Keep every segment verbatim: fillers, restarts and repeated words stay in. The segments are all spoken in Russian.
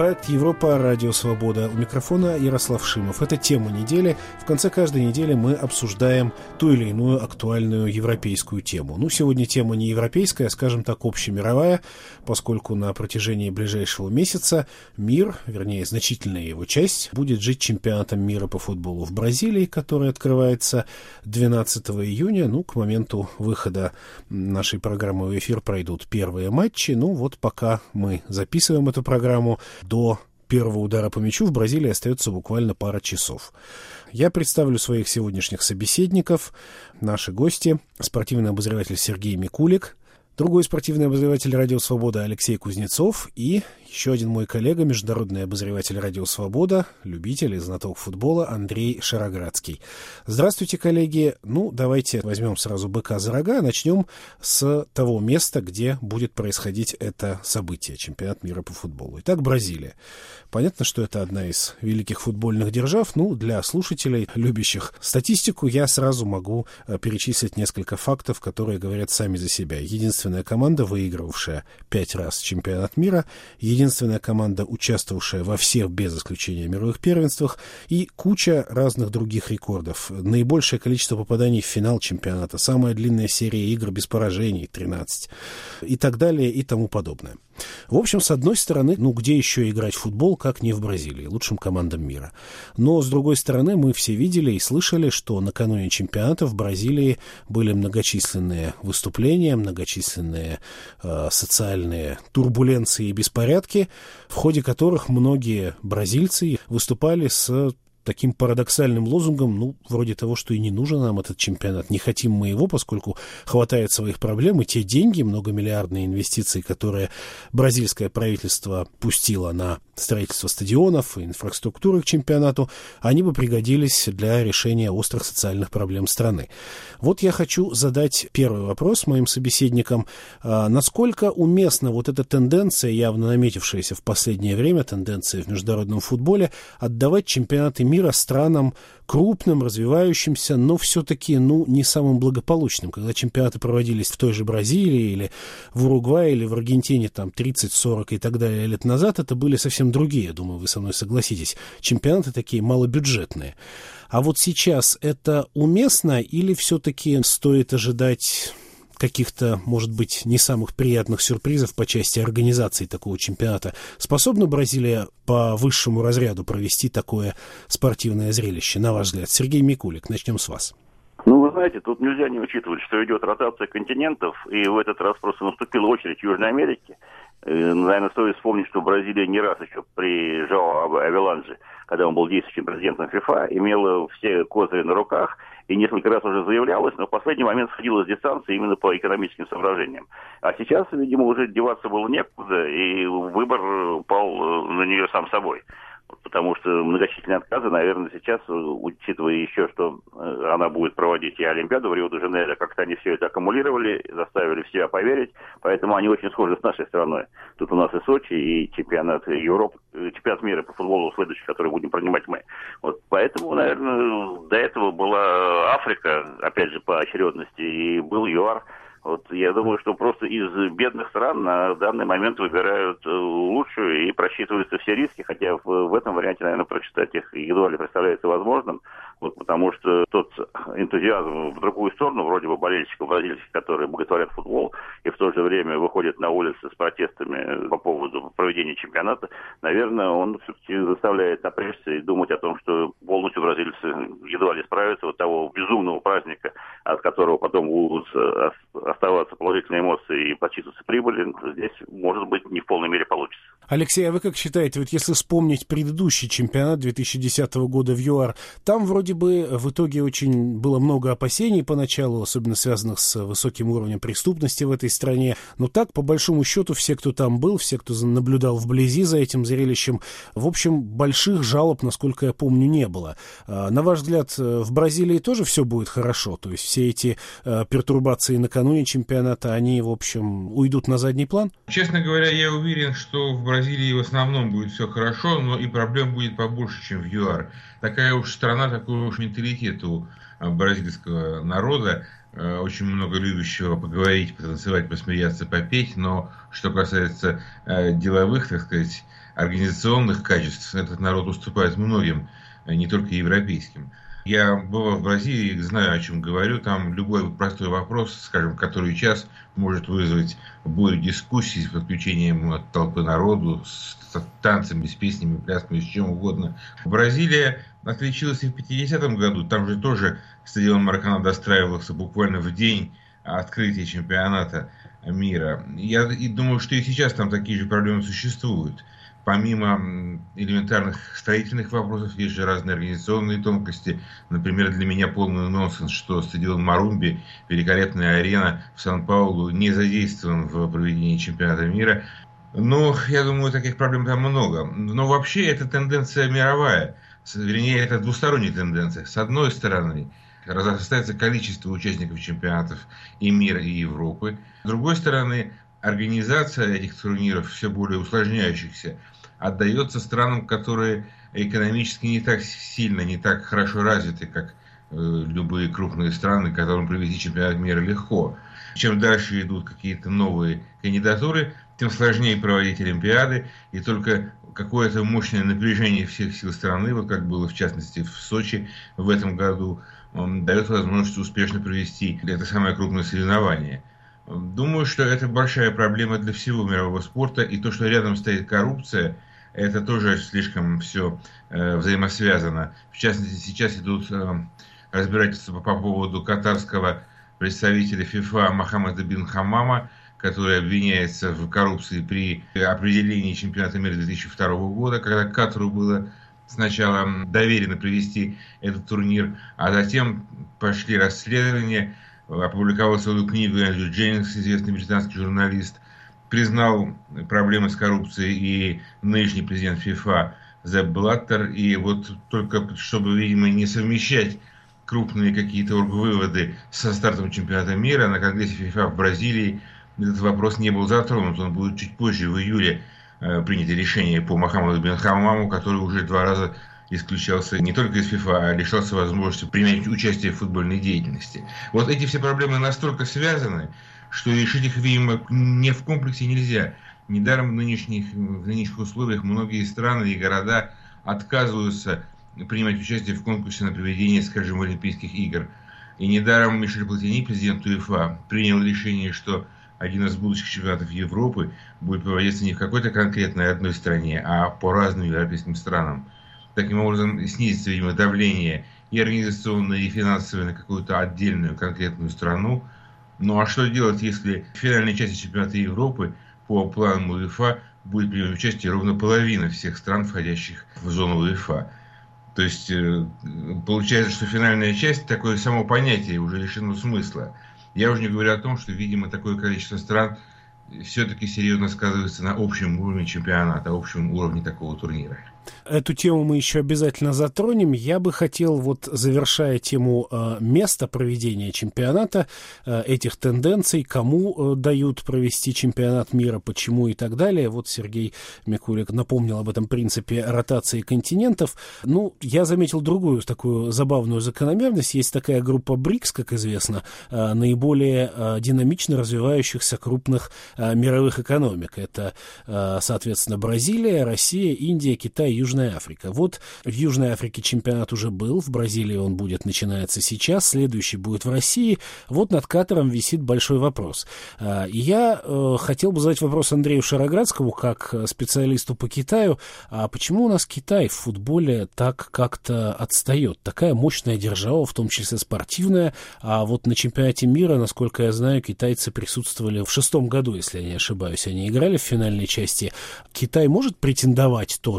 Проект «Европа. Радио Свобода». У микрофона Ярослав Шимов. Это тема недели. В конце каждой недели мы обсуждаем ту или иную актуальную европейскую тему. Ну, сегодня тема не европейская, а, скажем так, общемировая, поскольку на протяжении ближайшего месяца мир, вернее, значительная его часть, будет жить чемпионатом мира по футболу в Бразилии, который открывается двенадцатого июня. Ну, к моменту выхода нашей программы в эфир пройдут первые матчи. Ну, вот пока мы записываем эту программу, до первого удара по мячу в Бразилии остается буквально пара часов. Я представлю своих сегодняшних собеседников. Наши гости: спортивный обозреватель Сергей Микулик, другой спортивный обозреватель «Радио Свобода» Алексей Кузнецов и еще один мой коллега, международный обозреватель «Радио Свобода», любитель и знаток футбола Андрей Шароградский. Здравствуйте, коллеги. Ну, давайте возьмем сразу быка за рога. Начнем с того места, где будет происходить это событие, чемпионат мира по футболу. Итак, Бразилия. Понятно, что это одна из великих футбольных держав. Ну, для слушателей, любящих статистику, я сразу могу перечислить несколько фактов, которые говорят сами за себя. Единственная команда, выигрывавшая пять раз чемпионат мира, единственная команда, участвовавшая во всех, без исключения, мировых первенствах, и куча разных других рекордов. Наибольшее количество попаданий в финал чемпионата, самая длинная серия игр без поражений, тринадцать, и так далее, и тому подобное. В общем, с одной стороны, ну где еще играть в футбол, как не в Бразилии, лучшим командам мира. Но, с другой стороны, мы все видели и слышали, что накануне чемпионата в Бразилии были многочисленные выступления, многочисленные э, социальные турбуленции и беспорядки, в ходе которых многие бразильцы выступали с таким парадоксальным лозунгом, ну, вроде того, что и не нужен нам этот чемпионат, не хотим мы его, поскольку хватает своих проблем, и те деньги, многомиллиардные инвестиции, которые бразильское правительство пустило на строительство стадионов и инфраструктуры к чемпионату, они бы пригодились для решения острых социальных проблем страны. Вот я хочу задать первый вопрос моим собеседникам. А, насколько уместна вот эта тенденция, явно наметившаяся в последнее время, тенденция в международном футболе, отдавать чемпионаты мира странам крупным, развивающимся, но все-таки, ну, не самым благополучным. Когда чемпионаты проводились в той же Бразилии или в Уругвае или в Аргентине там тридцать, сорок и так далее лет назад, это были совсем другие, я думаю, вы со мной согласитесь, чемпионаты такие малобюджетные. А вот сейчас это уместно или все-таки стоит ожидать каких-то, может быть, не самых приятных сюрпризов по части организации такого чемпионата? Способна Бразилия по высшему разряду провести такое спортивное зрелище, на ваш взгляд? Сергей Микулик, начнем с вас. Ну, вы знаете, тут нельзя не учитывать, что идет ротация континентов, и в этот раз просто наступила очередь Южной Америки. Наверное, стоит вспомнить, что Бразилия не раз еще при Жоао Авеланже, когда он был действующим президентом ФИФА, имела все козыри на руках и несколько раз уже заявлялась, но в последний момент сходила с дистанции именно по экономическим соображениям. А сейчас, видимо, уже деваться было некуда, и выбор пал на нее сам собой. Потому что многочисленные отказы, наверное, сейчас, учитывая еще, что она будет проводить и Олимпиаду в Рио-де-Жанейро, как-то они все это аккумулировали, заставили в себя поверить, поэтому они очень схожи с нашей страной. Тут у нас и Сочи, и чемпионат Европы, чемпионат мира по футболу следующий, который будем принимать мы. Вот поэтому, наверное, до этого была Африка, опять же, по очередности, и был ЮАР. Вот я думаю, что просто из бедных стран на данный момент выбирают лучшую и просчитываются все риски, хотя в, в этом варианте, наверное, прочитать их едва ли представляется возможным, вот, потому что тот энтузиазм в другую сторону, вроде бы болельщиков бразильских, которые боготворят футбол и в то же время выходят на улицы с протестами по поводу проведения чемпионата, наверное, он все-таки заставляет напрячься и думать о том, что полностью бразильцы едва ли справятся от того безумного праздника, от которого потом будут оставаться положительные эмоции и подсчитываться прибыли, здесь, может быть, не в полной мере получится. Алексей, а вы как считаете, вот если вспомнить предыдущий чемпионат две тысячи десятого года в ЮАР, там вроде бы в итоге очень было много опасений поначалу, особенно связанных с высоким уровнем преступности в этой стране, но так, по большому счету, все, кто там был, все, кто наблюдал вблизи за этим зрелищем, в общем, больших жалоб, насколько я помню, не было. На ваш взгляд, в Бразилии тоже все будет хорошо? То есть все эти пертурбации накануне чемпионата, они, в общем, уйдут на задний план? Честно говоря, я уверен, что в Бразилии Бразилии в основном будет все хорошо, но и проблем будет побольше, чем в ЮАР. Такая уж страна, такой уж менталитет у бразильского народа. Очень много любящего поговорить, потанцевать, посмеяться, попеть. Но что касается деловых, так сказать, организационных качеств, этот народ уступает многим, не только европейским. Я бывал в Бразилии, знаю, о чем говорю. Там любой простой вопрос, скажем, который час может вызвать бурю дискуссий с подключением толпы народу, с танцами, с песнями, плясками, с чем угодно. Бразилия отличилась и в пятидесятом году. Там же тоже стадион Маракана достраивался буквально в день открытия чемпионата мира. Я и думаю, что и сейчас там такие же проблемы существуют. Помимо элементарных строительных вопросов, есть же разные организационные тонкости. Например, для меня полный нонсенс, что стадион Марумби, великолепная арена в Сан-Паулу, не задействован в проведении чемпионата мира. Но я думаю, таких проблем там много. Но вообще это тенденция мировая. Вернее, это двусторонняя тенденция. С одной стороны, разрастается количество участников чемпионатов и мира, и Европы. С другой стороны, организация этих турниров, все более усложняющихся, отдается странам, которые экономически не так сильно, не так хорошо развиты, как э, любые крупные страны, которым провести чемпионат мира легко. Чем дальше идут какие-то новые кандидатуры, тем сложнее проводить олимпиады, и только какое-то мощное напряжение всех сил страны, вот как было в частности в Сочи в этом году, он дает возможность успешно провести это самое крупное соревнование. Думаю, что это большая проблема для всего мирового спорта, и то, что рядом стоит коррупция, это тоже слишком все э, взаимосвязано. В частности, сейчас идут э, разбирательства по поводу катарского представителя ФИФА Мохаммеда бин Хаммама, который обвиняется в коррупции при определении чемпионата мира две тысячи второго года, когда Катару было сначала доверено провести этот турнир, а затем пошли расследования. Опубликовал свою книгу Эндрю Дженнингс, известный британский журналист, признал проблемы с коррупцией и нынешний президент ФИФА Зепп Блаттер. И вот только чтобы, видимо, не совмещать крупные какие-то оргвыводы со стартом чемпионата мира, на Конгрессе ФИФА в Бразилии этот вопрос не был затронут. Он будет чуть позже, в июле, принято решение по Мохаммеду бин Хаммаму, который уже два раза исключался не только из ФИФА, а лишался возможности принять участие в футбольной деятельности. Вот эти все проблемы настолько связаны, что решить их, видимо, не в комплексе нельзя. Недаром в нынешних, в нынешних условиях многие страны и города отказываются принимать участие в конкурсе на проведение, скажем, Олимпийских игр. И недаром Мишель Платини, президент УЕФА, принял решение, что один из будущих чемпионатов Европы будет проводиться не в какой-то конкретной одной стране, а по разным европейским странам. Таким образом, снизится, видимо, давление и организационное, и финансовое на какую-то отдельную конкретную страну. Ну а что делать, если в финальной части чемпионата Европы по планам УЕФА будет принимать участие ровно половина всех стран, входящих в зону УЕФА? То есть, получается, что финальная часть, такое само понятие, уже лишено смысла. Я уже не говорю о том, что, видимо, такое количество стран все-таки серьезно сказывается на общем уровне чемпионата, общем уровне такого турнира. Эту тему мы еще обязательно затронем. Я бы хотел, вот завершая тему э, места проведения чемпионата, э, этих тенденций, кому э, дают провести чемпионат мира, почему и так далее. Вот Сергей Микулик напомнил об этом принципе ротации континентов. Ну, я заметил другую такую забавную закономерность. Есть такая группа БРИКС, как известно, э, наиболее э, динамично развивающихся крупных э, мировых экономик. Это, э, соответственно, Бразилия, Россия, Индия, Китай, Южная Африка. Вот в Южной Африке чемпионат уже был, в Бразилии он будет, начинается сейчас, следующий будет в России. Вот над Катаром висит большой вопрос. И я э, хотел бы задать вопрос Андрею Шароградскому, как специалисту по Китаю. А почему у нас Китай в футболе так как-то отстает? Такая мощная держава, в том числе спортивная. А вот на чемпионате мира, насколько я знаю, китайцы присутствовали в шестом году, если я не ошибаюсь. Они играли в финальной части. Китай может претендовать тоже на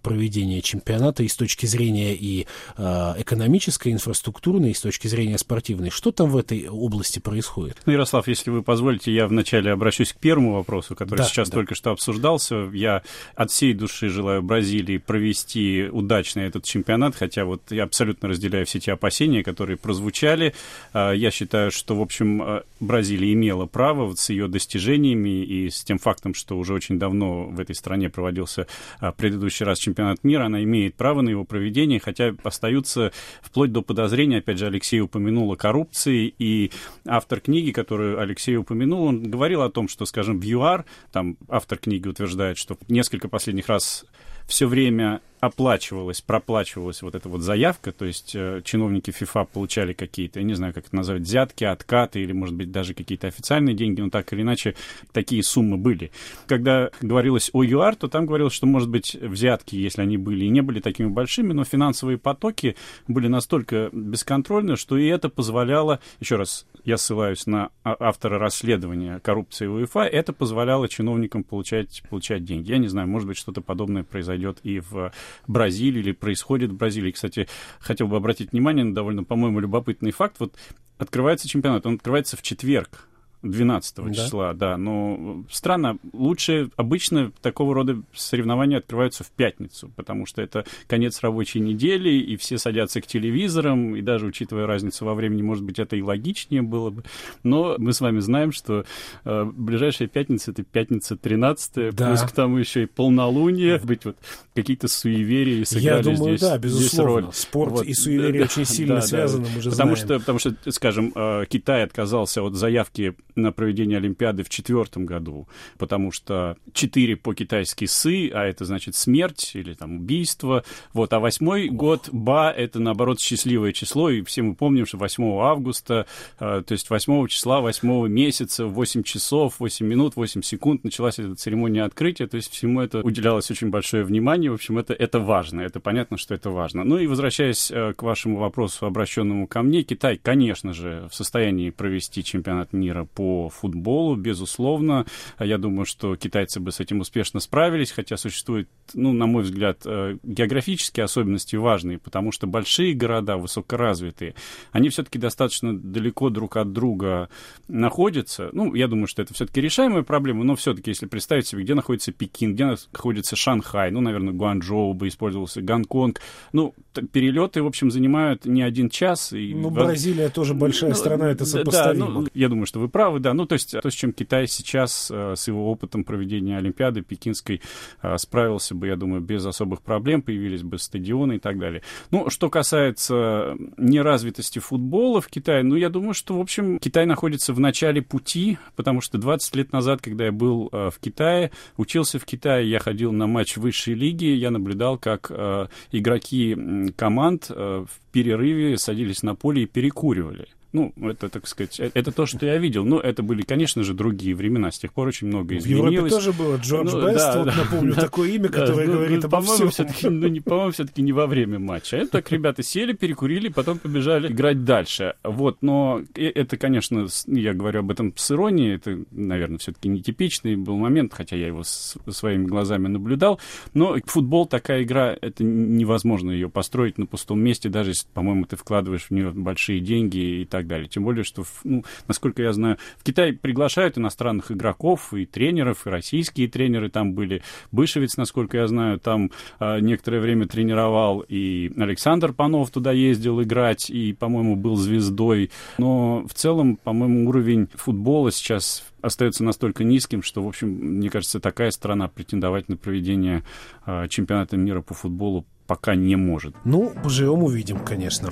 проведения чемпионата и с точки зрения и э, экономической, инфраструктурной, и с точки зрения спортивной. Что там в этой области происходит? Ну, Ярослав, если вы позволите, я вначале обращусь к первому вопросу, который да, сейчас да. только что обсуждался. Я от всей души желаю Бразилии провести удачно этот чемпионат, хотя вот я абсолютно разделяю все те опасения, которые прозвучали. Я считаю, что, в общем, Бразилия имела право вот с ее достижениями и с тем фактом, что уже очень давно в этой стране проводился предыдущий раз чемпионат мира, она имеет право на его проведение, хотя остаются вплоть до подозрения, опять же, Алексей упомянул о коррупции, и автор книги, которую Алексей упомянул, он говорил о том, что, скажем, в ЮАР, там автор книги утверждает, что несколько последних раз все время оплачивалась, проплачивалась вот эта вот заявка, то есть э, чиновники ФИФА получали какие-то, я не знаю, как это назвать, взятки, откаты или, может быть, даже какие-то официальные деньги, но так или иначе такие суммы были. Когда говорилось о ЮАР, то там говорилось, что, может быть, взятки, если они были и не были такими большими, но финансовые потоки были настолько бесконтрольны, что и это позволяло, еще раз, я ссылаюсь на автора расследования коррупции УЕФА, это позволяло чиновникам получать, получать деньги. Я не знаю, может быть, что-то подобное произойдет и в Бразилии, или происходит в Бразилии. Кстати, хотел бы обратить внимание на довольно, по-моему, любопытный факт. Вот открывается чемпионат, он открывается в четверг, двенадцатого числа, да. да, но странно, лучше обычно такого рода соревнования открываются в пятницу, потому что это конец рабочей недели, и все садятся к телевизорам, и даже учитывая разницу во времени, может быть, это и логичнее было бы, но мы с вами знаем, что э, ближайшая пятница — это пятница тринадцатая, да. Плюс к тому еще и полнолуние, быть вот какие-то суеверия сыграли Я думаю, здесь, да, безусловно, роль. Спорт вот. и суеверие да, очень сильно да, связаны, да. мы же потому знаем. Что, потому что, скажем, Китай отказался от заявки на проведение Олимпиады в четвертом году, потому что четыре по-китайски сы, а это значит смерть или там убийство, вот, а восьмой год ба — это, наоборот, счастливое число, и все мы помним, что восьмого августа, э, то есть восьмого числа, восьмого месяца, в восемь часов, восемь минут, восемь секунд началась эта церемония открытия, то есть всему это уделялось очень большое внимание, в общем, это, это важно, это понятно, что это важно. Ну и возвращаясь э, к вашему вопросу, обращенному ко мне, Китай, конечно же, в состоянии провести чемпионат мира по По футболу, безусловно. Я думаю, что китайцы бы с этим успешно справились, хотя существуют, ну, на мой взгляд, географические особенности важные, потому что большие города, высокоразвитые, они все-таки достаточно далеко друг от друга находятся. Ну, я думаю, что это все-таки решаемая проблема, но все-таки, если представить себе, где находится Пекин, где находится Шанхай, ну, наверное, Гуанчжоу бы использовался, Гонконг, ну, перелеты, в общем, занимают не один час. И... Ну, Бразилия тоже большая ну, страна, это сопоставимо. Да, ну, я думаю, что вы правы, да, ну, то есть то, с чем Китай сейчас э, с его опытом проведения Олимпиады пекинской э, справился бы, я думаю, без особых проблем, появились бы стадионы и так далее. Ну, что касается неразвитости футбола в Китае, ну, я думаю, что, в общем, Китай находится в начале пути, потому что двадцать лет назад, когда я был э, в Китае, учился в Китае, я ходил на матч высшей лиги, я наблюдал, как э, игроки команд э, в перерыве садились на поле и перекуривали. Ну, это, так сказать, это то, что я видел. Но это были, конечно же, другие времена. С тех пор очень много изменилось. В Европе тоже было Джордж ну, Бест, да, вот да, напомню, да, такое имя, да, которое да, говорит ну, обо всем. Все-таки, ну, не, по-моему, все-таки не во время матча. Это так ребята сели, перекурили, потом побежали играть дальше. Вот, но это, конечно, я говорю об этом с иронией, это, наверное, все-таки нетипичный был момент, хотя я его с, своими глазами наблюдал. Но футбол, такая игра, это невозможно ее построить на пустом месте, даже если, по-моему, ты вкладываешь в нее большие деньги и так далее. Тем более, что, ну, насколько я знаю, в Китай приглашают иностранных игроков и тренеров, и российские тренеры там были. Бышевец, насколько я знаю, там э, некоторое время тренировал, и Александр Панов туда ездил играть, и, по-моему, был звездой. Но в целом, по-моему, уровень футбола сейчас остается настолько низким, что, в общем, мне кажется, такая страна претендовать на проведение э, чемпионата мира по футболу пока не может. Ну, поживем, увидим, конечно.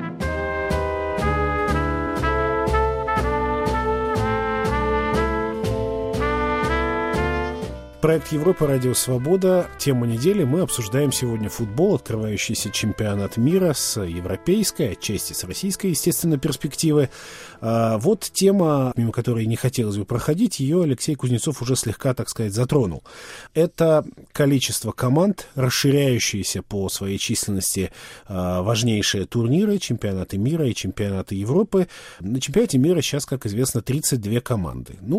Проект Европа, Радио Свобода. Тема недели. Мы обсуждаем сегодня футбол, открывающийся чемпионат мира с европейской, отчасти с российской, естественно, перспективы. А вот тема, мимо которой не хотелось бы проходить, ее Алексей Кузнецов уже слегка, так сказать, затронул. Это количество команд, расширяющиеся по своей численности а, важнейшие турниры, чемпионаты мира и чемпионаты Европы. На чемпионате мира сейчас, как известно, тридцать две команды. Ну,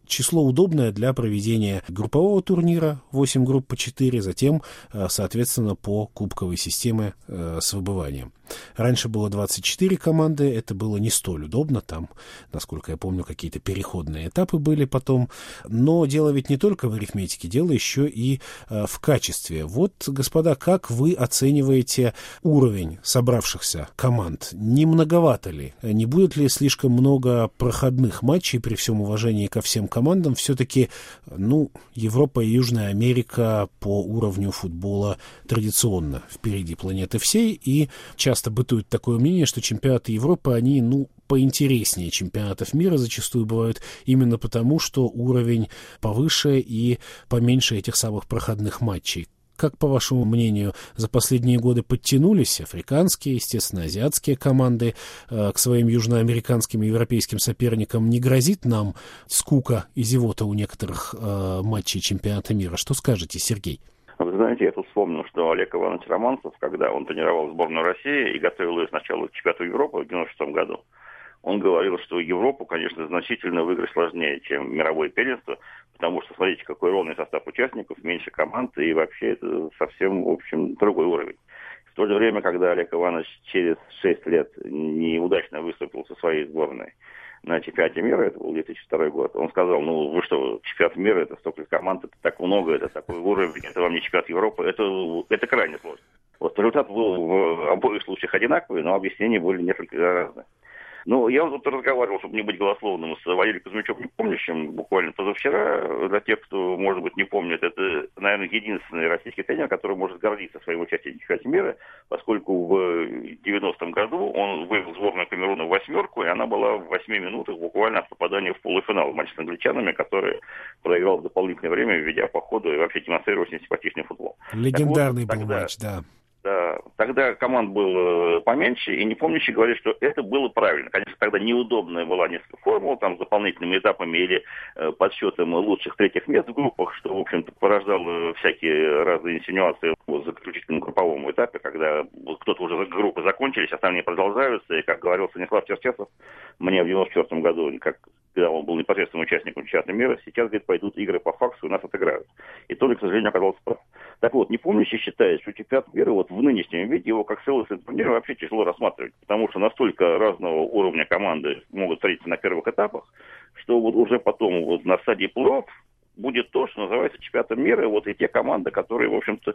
число удобное для проведения группового турнира, восемь групп по четыре, затем, соответственно, по кубковой системе с выбыванием. Раньше было двадцать четыре команды, это было не столь удобно, там, насколько я помню, какие-то переходные этапы были потом, но дело ведь не только в арифметике, дело еще и э, в качестве. Вот, господа, как вы оцениваете уровень собравшихся команд? Не многовато ли? Не будет ли слишком много проходных матчей при всем уважении ко всем командам? Все-таки, ну, Европа и Южная Америка по уровню футбола традиционно впереди планеты всей, и часто Часто бытует такое мнение, что чемпионаты Европы, они, ну, поинтереснее чемпионатов мира зачастую бывают именно потому, что уровень повыше и поменьше этих самых проходных матчей. Как, по вашему мнению, за последние годы подтянулись африканские, естественно, азиатские команды э, к своим южноамериканским и европейским соперникам? Не грозит нам скука и зевота у некоторых э, матчей чемпионата мира? Что скажете, Сергей? Вы знаете, я тут вспомнил, что Олег Иванович Романцев, когда он тренировал сборную России и готовил ее сначала к чемпионату Европы в девяносто шестом году, он говорил, что Европу, конечно, значительно выиграть сложнее, чем мировое первенство, потому что, смотрите, какой ровный состав участников, меньше команд, и вообще это совсем, в общем, другой уровень. В то же время, когда Олег Иванович через шесть лет неудачно выступил со своей сборной на чемпионате мира, это был две тысячи второй год, он сказал, ну вы что, чемпионат мира, это столько команд, это так много, это такой уровень, это вам не чемпионат Европы, это, это крайне сложно. Вот результат был в обоих случаях одинаковый, но объяснения были несколько разные. Ну, я вот тут разговаривал, чтобы не быть голословным, с Валерием Кузьмичем Непомнящим буквально позавчера. Для тех, кто, может быть, не помнит, это, наверное, единственный российский тренер, который может гордиться своим участием в чемпионате мира, поскольку в девяностом году он вывел сборную Камеруна в восьмерку, и она была в восьми минутах буквально от попадания в полуфинал матч с англичанами, который проиграл в дополнительное время, введя по ходу и вообще демонстрируя симпатичный футбол. Легендарный вот, был тогда... матч, да. Да, тогда команд было поменьше, и Непомнящий говорит, что это было правильно. Конечно, тогда неудобная была несколько формул, там, с дополнительными этапами или э, подсчетом лучших третьих мест в группах, что, в общем-то, порождало всякие разные инсинуации в заключительном групповом этапе, когда кто-то уже группы закончились, остальные продолжаются, и, как говорил Станислав Черчесов, мне в девяносто четвёртом году, как когда он был непосредственным участником чемпионата мира, сейчас, говорит, пойдут игры по факсу, и нас отыграют. И то ли, к сожалению, оказался прав. Так вот, Непомнящий считает, что чемпионат мира вот в нынешнем виде его как целостный турнир вообще тяжело рассматривать, потому что настолько разного уровня команды могут встретиться на первых этапах, что вот уже потом вот на стадии плей-офф будет то, что называется чемпионатом мира, вот и те команды, которые, в общем-то,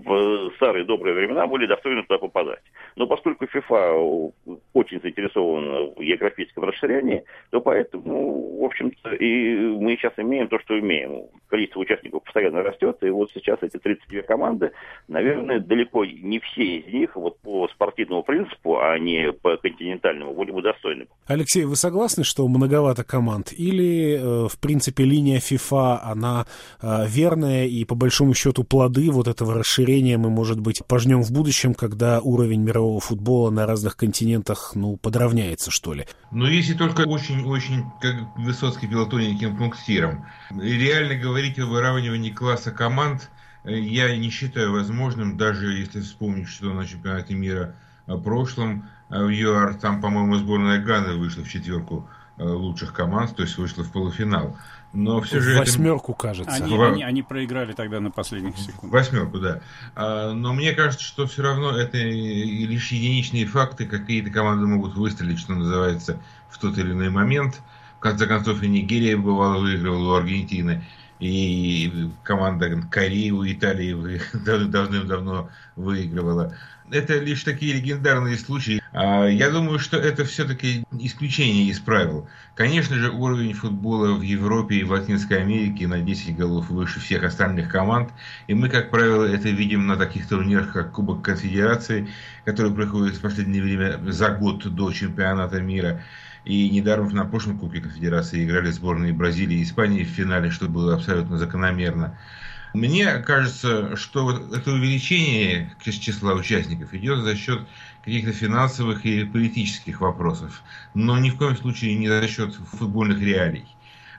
в старые добрые времена были достойны туда попадать. Но поскольку ФИФА очень заинтересована в географическом расширении, то поэтому, в общем-то, и мы сейчас имеем то, что имеем. Количество участников постоянно растет, и вот сейчас эти тридцать две команды, наверное, далеко не все из них вот по спортивному принципу, а не по континентальному, были бы достойны. Алексей, вы согласны, что многовато команд? Или, э, в принципе, линия ФИФА, она э, верная, и по большому счету плоды вот этого расширения мы, может быть, пожнем в будущем, когда уровень мирового футбола на разных континентах, ну, подравняется, что ли? Но если только очень-очень, как Высоцкий пел тоненьким пунктиром. Реально говорить о выравнивании класса команд я не считаю возможным, даже если вспомнить, что на чемпионате мира в прошлом в ЮАР, там, по-моему, сборная Ганы вышла в четверку лучших команд, то есть вышла в полуфинал. Но все же восьмерку, это... кажется. Они, в... они, они проиграли тогда на последних секундах. Восьмерку, да. А, но мне кажется, что все равно это лишь единичные факты. Какие-то команды могут выстрелить, что называется, в тот или иной момент. В конце концов, и Нигерия, бывало, выигрывала у Аргентины. И команда Кореи у Италии давным-давно выигрывала. Это лишь такие легендарные случаи. Я думаю, что это все-таки исключение из правил. Конечно же, уровень футбола в Европе и в Латинской Америке на десять голов выше всех остальных команд. И мы, как правило, это видим на таких турнирах, как Кубок Конфедерации, который проходит в последнее время за год до чемпионата мира. И недаром на прошлом Кубке Конфедерации играли сборные Бразилии и Испании в финале, что было абсолютно закономерно. Мне кажется, что это увеличение числа участников идет за счет каких-то финансовых и политических вопросов, но ни в коем случае не за счет футбольных реалий.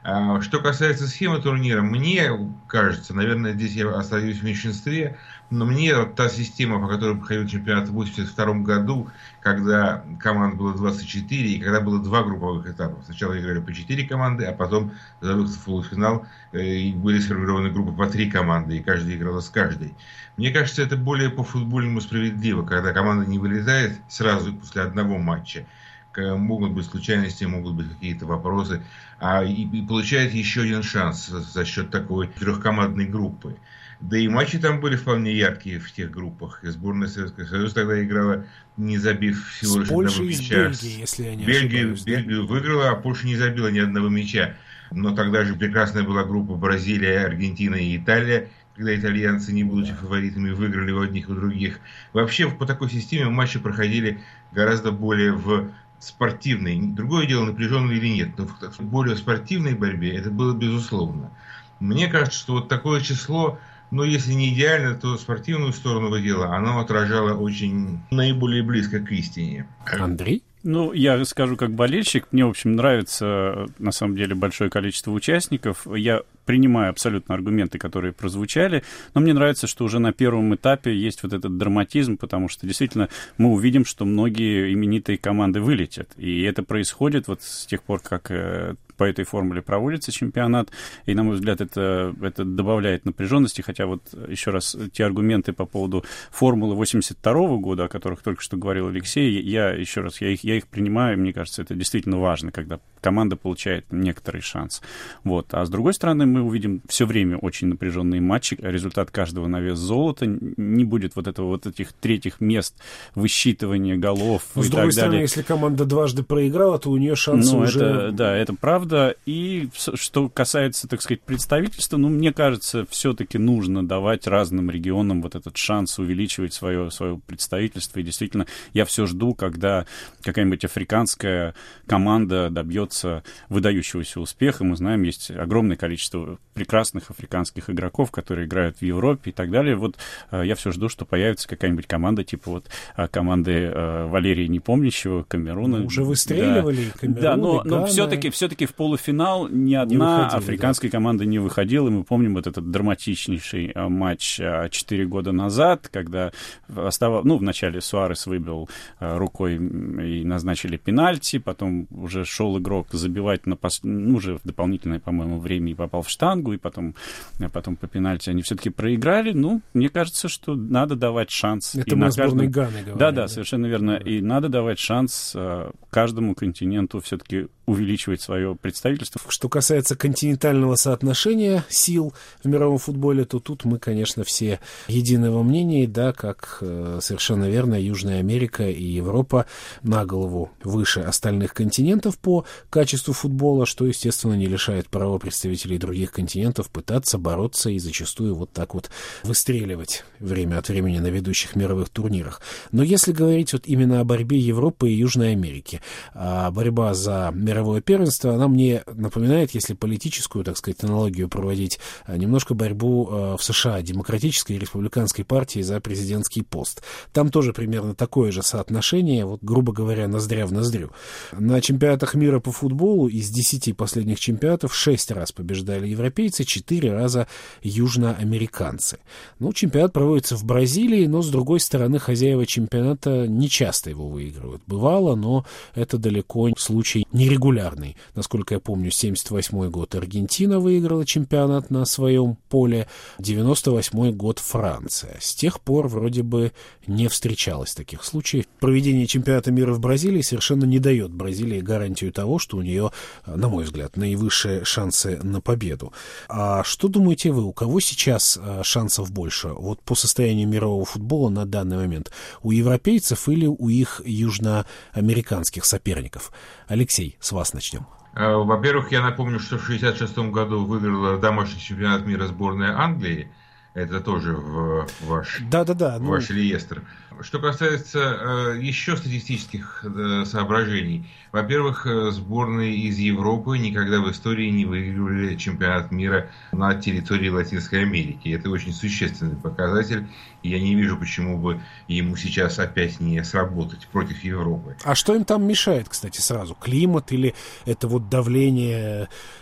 Что касается схемы турнира, мне кажется, наверное, здесь я остаюсь в меньшинстве, но мне та система, по которой проходил чемпионат в восемьдесят втором году, когда команд было двадцать четыре, и когда было два групповых этапа. Сначала играли по четыре команды, а потом за выход в полуфинал и были сформированы группы по три команды, и каждая играла с каждой. Мне кажется, это более по-футбольному справедливо, когда команда не вылезает сразу после одного матча. Могут быть случайности, могут быть какие-то вопросы, а и, и получает еще один шанс за счет такой трехкомандной группы. Да и матчи там были вполне яркие в тех группах. И сборная Советского Союза тогда играла, не забив всего лишь одного мяча. С Бельгией, если я не Бельгию, ошибаюсь. Бельгию да? выиграла, а Польша не забила ни одного мяча. Но тогда же прекрасная была группа Бразилия, Аргентина и Италия, когда итальянцы, не будучи фаворитами, выиграли у одних и у других. Вообще по такой системе матчи проходили гораздо более в спортивной. Другое дело, напряженной или нет, но в более спортивной борьбе это было безусловно. Мне кажется, что вот такое число, ну, если не идеально, то спортивную сторону дела, оно отражало очень наиболее близко к истине. Андрей? Ну, я скажу как болельщик. Мне, в общем, нравится, на самом деле, большое количество участников. Я принимаю абсолютно аргументы, которые прозвучали, но мне нравится, что уже на первом этапе есть вот этот драматизм, потому что действительно мы увидим, что многие именитые команды вылетят. И это происходит вот с тех пор, как по этой формуле проводится чемпионат, и, на мой взгляд, это, это добавляет напряженности, хотя вот еще раз те аргументы по поводу формулы восемьдесят второго года, о которых только что говорил Алексей, я еще раз, я их, я их принимаю, мне кажется, это действительно важно, когда команда получает некоторый шанс. Вот. А с другой стороны, мы увидим все время очень напряженные матчи, результат каждого на вес золота, не будет вот этого вот этих третьих мест высчитывания голов Но, и с другой так стороны, далее. Если команда дважды проиграла, то у нее шансы ну, уже... Это, да, это правда. И что касается, так сказать, представительства, ну, мне кажется, все-таки нужно давать разным регионам вот этот шанс увеличивать свое, свое представительство. И действительно, я все жду, когда какая-нибудь африканская команда добьется выдающегося успеха. Мы знаем, есть огромное количество прекрасных африканских игроков, которые играют в Европе и так далее. Вот я все жду, что появится какая-нибудь команда, типа вот команды Валерия Непомнящего, Камеруна. Ну, уже выстреливали, да. Камерун, Да, но, но Гана. все-таки, все-таки в полуфинал ни одна выходили, африканская да. команда не выходила. И мы помним вот этот драматичнейший матч четыре года назад, когда оставал, ну, вначале Суарес выбил рукой и назначили пенальти, потом уже шел игрок забивать на пос... ну, уже в дополнительное, по-моему, время и попал в штангу, и потом, потом по пенальти они все-таки проиграли. Ну, мне кажется, что надо давать шанс. Это и мы на о сборной каждом... Ганы говорим. Да, да, совершенно верно. Да. И надо давать шанс каждому континенту все-таки увеличивать свое представительство. Что касается континентального соотношения сил в мировом футболе, то тут мы, конечно, все единого мнения, да, как э, совершенно верно, Южная Америка и Европа на голову выше остальных континентов по качеству футбола, что, естественно, не лишает права представителей других континентов пытаться бороться и зачастую вот так вот выстреливать время от времени на ведущих мировых турнирах. Но если говорить вот именно о борьбе Европы и Южной Америки, а борьба за мировое первенство, она мне напоминает, если политическую, так сказать, аналогию проводить, немножко борьбу в США демократической и республиканской партии за президентский пост. Там тоже примерно такое же соотношение, вот, грубо говоря, ноздря в ноздрю. На чемпионатах мира по футболу из десяти последних чемпионатов шесть раз побеждали европейцы, четыре раза южноамериканцы. Ну, чемпионат проводится в Бразилии, но, с другой стороны, хозяева чемпионата не часто его выигрывают. Бывало, но это далеко случай нерегулярный. Насколько я помню, семьдесят восьмой год Аргентина выиграла чемпионат на своем поле, девяносто восьмой год Франция. С тех пор вроде бы не встречалось таких случаев. Проведение чемпионата мира в Бразилии совершенно не дает Бразилии гарантию того, что у нее, на мой взгляд, наивысшие шансы на победу. А что думаете вы, у кого сейчас шансов больше? Вот по состоянию мирового футбола на данный момент. У европейцев или у их южноамериканских соперников? Алексей, с вас начнем. Во-первых, я напомню, что в шестьдесят шестом году выиграла домашний чемпионат мира сборная Англии. Это тоже в ваш, да-да-да, в ваш ну... реестр. Что касается э, еще статистических э, соображений. Во-первых, э, сборные из Европы никогда в истории не выигрывали чемпионат мира на территории Латинской Америки. Это очень существенный показатель. И я не вижу, почему бы ему сейчас опять не сработать против Европы. А что им там мешает, кстати, сразу? Климат или это вот давление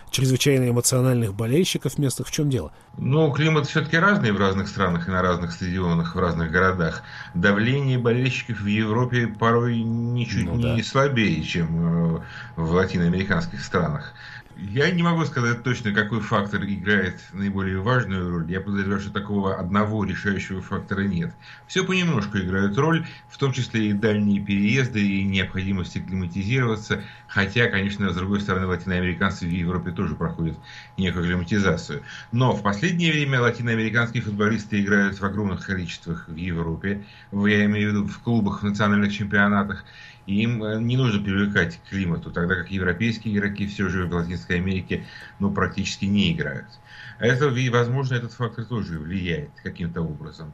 чрезвычайно эмоциональных болельщиков местных? В чем дело? Ну, климат все-таки разный в разных странах и на разных стадионах, в разных городах. Давление болельщиков в Европе порой ничуть ну, не да. слабее, чем в латиноамериканских странах. Я не могу сказать точно, какой фактор играет наиболее важную роль. Я подозреваю, что такого одного решающего фактора нет. Все понемножку играют роль, в том числе и дальние переезды, и необходимость акклиматизироваться. Хотя, конечно, с другой стороны, латиноамериканцы в Европе тоже проходят некую акклиматизацию. Но в последнее время латиноамериканские футболисты играют в огромных количествах в Европе. Я имею в виду в клубах, в национальных чемпионатах. Им не нужно привыкать к климату, тогда как европейские игроки все же в Латинской Америке ну, практически не играют. Это, возможно, этот фактор тоже влияет каким-то образом.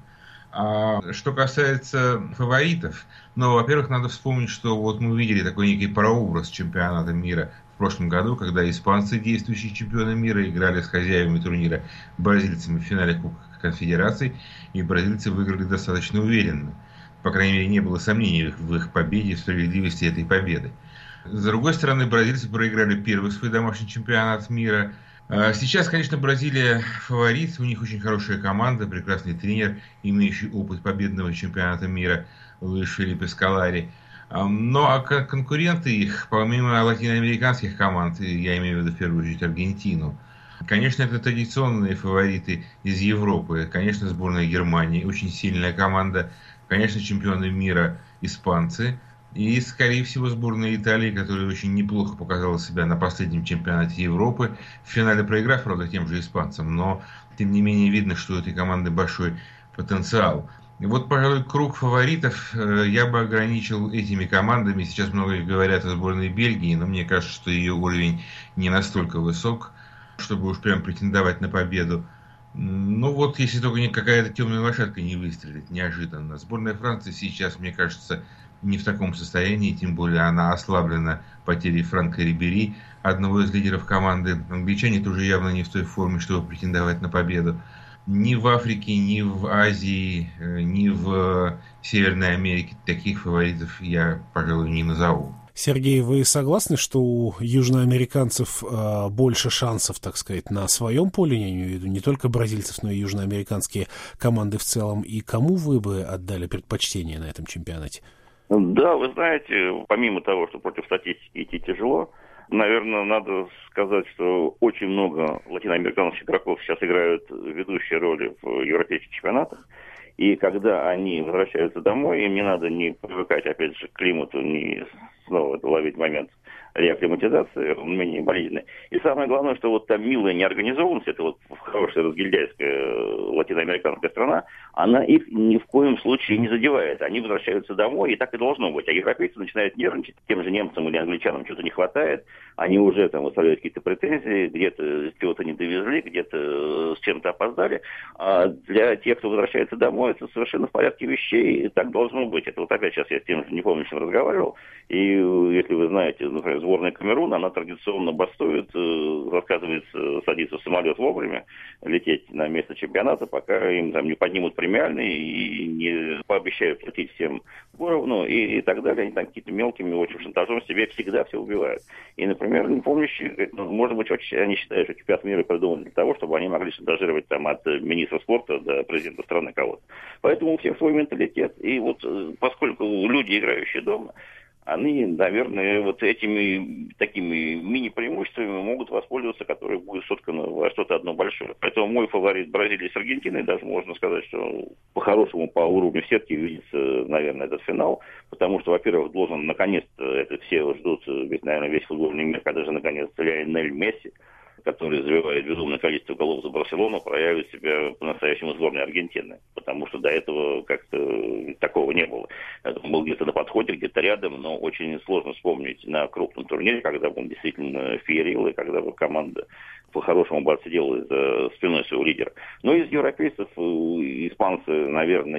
А что касается фаворитов, ну, во-первых, надо вспомнить, что вот мы видели такой некий прообраз чемпионата мира в прошлом году, когда испанцы, действующие чемпионы мира, играли с хозяевами турнира бразильцами в финале Кубка Конфедераций, и бразильцы выиграли достаточно уверенно. По крайней мере, не было сомнений в их победе и в справедливости этой победы. С другой стороны, бразильцы проиграли первый свой домашний чемпионат мира. Сейчас, конечно, Бразилия фаворит, у них очень хорошая команда, прекрасный тренер, имеющий опыт победного чемпионата мира Луис Фелипе Скалари. Но а конкуренты их, помимо латиноамериканских команд, я имею в виду в первую очередь Аргентину, конечно, это традиционные фавориты из Европы. Конечно, сборная Германии, очень сильная команда. Конечно, чемпионы мира испанцы. И, скорее всего, сборная Италии, которая очень неплохо показала себя на последнем чемпионате Европы. В финале проиграв, правда, тем же испанцам. Но, тем не менее, видно, что у этой команды большой потенциал. И вот, пожалуй, круг фаворитов я бы ограничил этими командами. Сейчас много говорят о сборной Бельгии, но мне кажется, что ее уровень не настолько высок, чтобы уж прям претендовать на победу. Ну вот, если только какая-то темная лошадка не выстрелит неожиданно. Сборная Франции сейчас, мне кажется, не в таком состоянии, тем более она ослаблена потерей Франка Рибери, одного из лидеров команды. Англичане тоже явно не в той форме, чтобы претендовать на победу. Ни в Африке, ни в Азии, ни в Северной Америке таких фаворитов я, пожалуй, не назову. Сергей, вы согласны, что у южноамериканцев э, больше шансов, так сказать, на своем поле, я имею в виду не только бразильцев, но и южноамериканские команды в целом, и кому вы бы отдали предпочтение на этом чемпионате? Да, вы знаете, помимо того, что против статистики идти тяжело, наверное, надо сказать, что очень много латиноамериканских игроков сейчас играют ведущие роли в европейских чемпионатах. И когда они возвращаются домой, им не надо не привыкать, опять же, к климату, не снова ловить момент реакклиматизации, он менее болезненный. И самое главное, что вот та милая неорганизованность, это вот хорошая разгильдяйская латиноамериканская страна, она их ни в коем случае не задевает. Они возвращаются домой, и так и должно быть. А европейцы начинают нервничать, тем же немцам или англичанам что-то не хватает, они уже там выставляют какие-то претензии, где-то чего-то не довезли, где-то с чем-то опоздали. А для тех, кто возвращается домой, это совершенно в порядке вещей, и так должно быть. Это вот опять сейчас я с тем же не помню, с чем разговаривал, и если вы знаете, например, сборная Камеруна, она традиционно бастует, рассказывается, садится в самолет вовремя, лететь на место чемпионата, пока им там не поднимут премиальные и не пообещают платить всем поровну и, и так далее. Они там какие-то мелкими очень шантажом себе всегда все убивают. И, например, не помнящие, ну, может быть, очень, они считают, что чемпионат мира придуман для того, чтобы они могли шантажировать там от министра спорта до президента страны кого-то. Поэтому у всех свой менталитет. И вот поскольку люди, играющие дома, они, наверное, вот этими такими мини-преимуществами могут воспользоваться, которые будут сотканы во что-то одно большое. Поэтому мой фаворит Бразилия с Аргентиной, даже можно сказать, что по-хорошему, по уровню сетки видится, наверное, этот финал, потому что, во-первых, должен наконец-то, это все ждут, ведь, наверное, весь футбольный мир, когда же наконец-то Лионель Месси, который забивает безумное количество голов за Барселону, проявит себя по-настоящему сборной Аргентины. Потому что до этого как-то такого не было. Это был где-то на подходе, где-то рядом, но очень сложно вспомнить на крупном турнире, когда он действительно феерил, и когда команда по-хорошему бы отсидела за спиной своего лидера. Но из европейцев испанцы, наверное,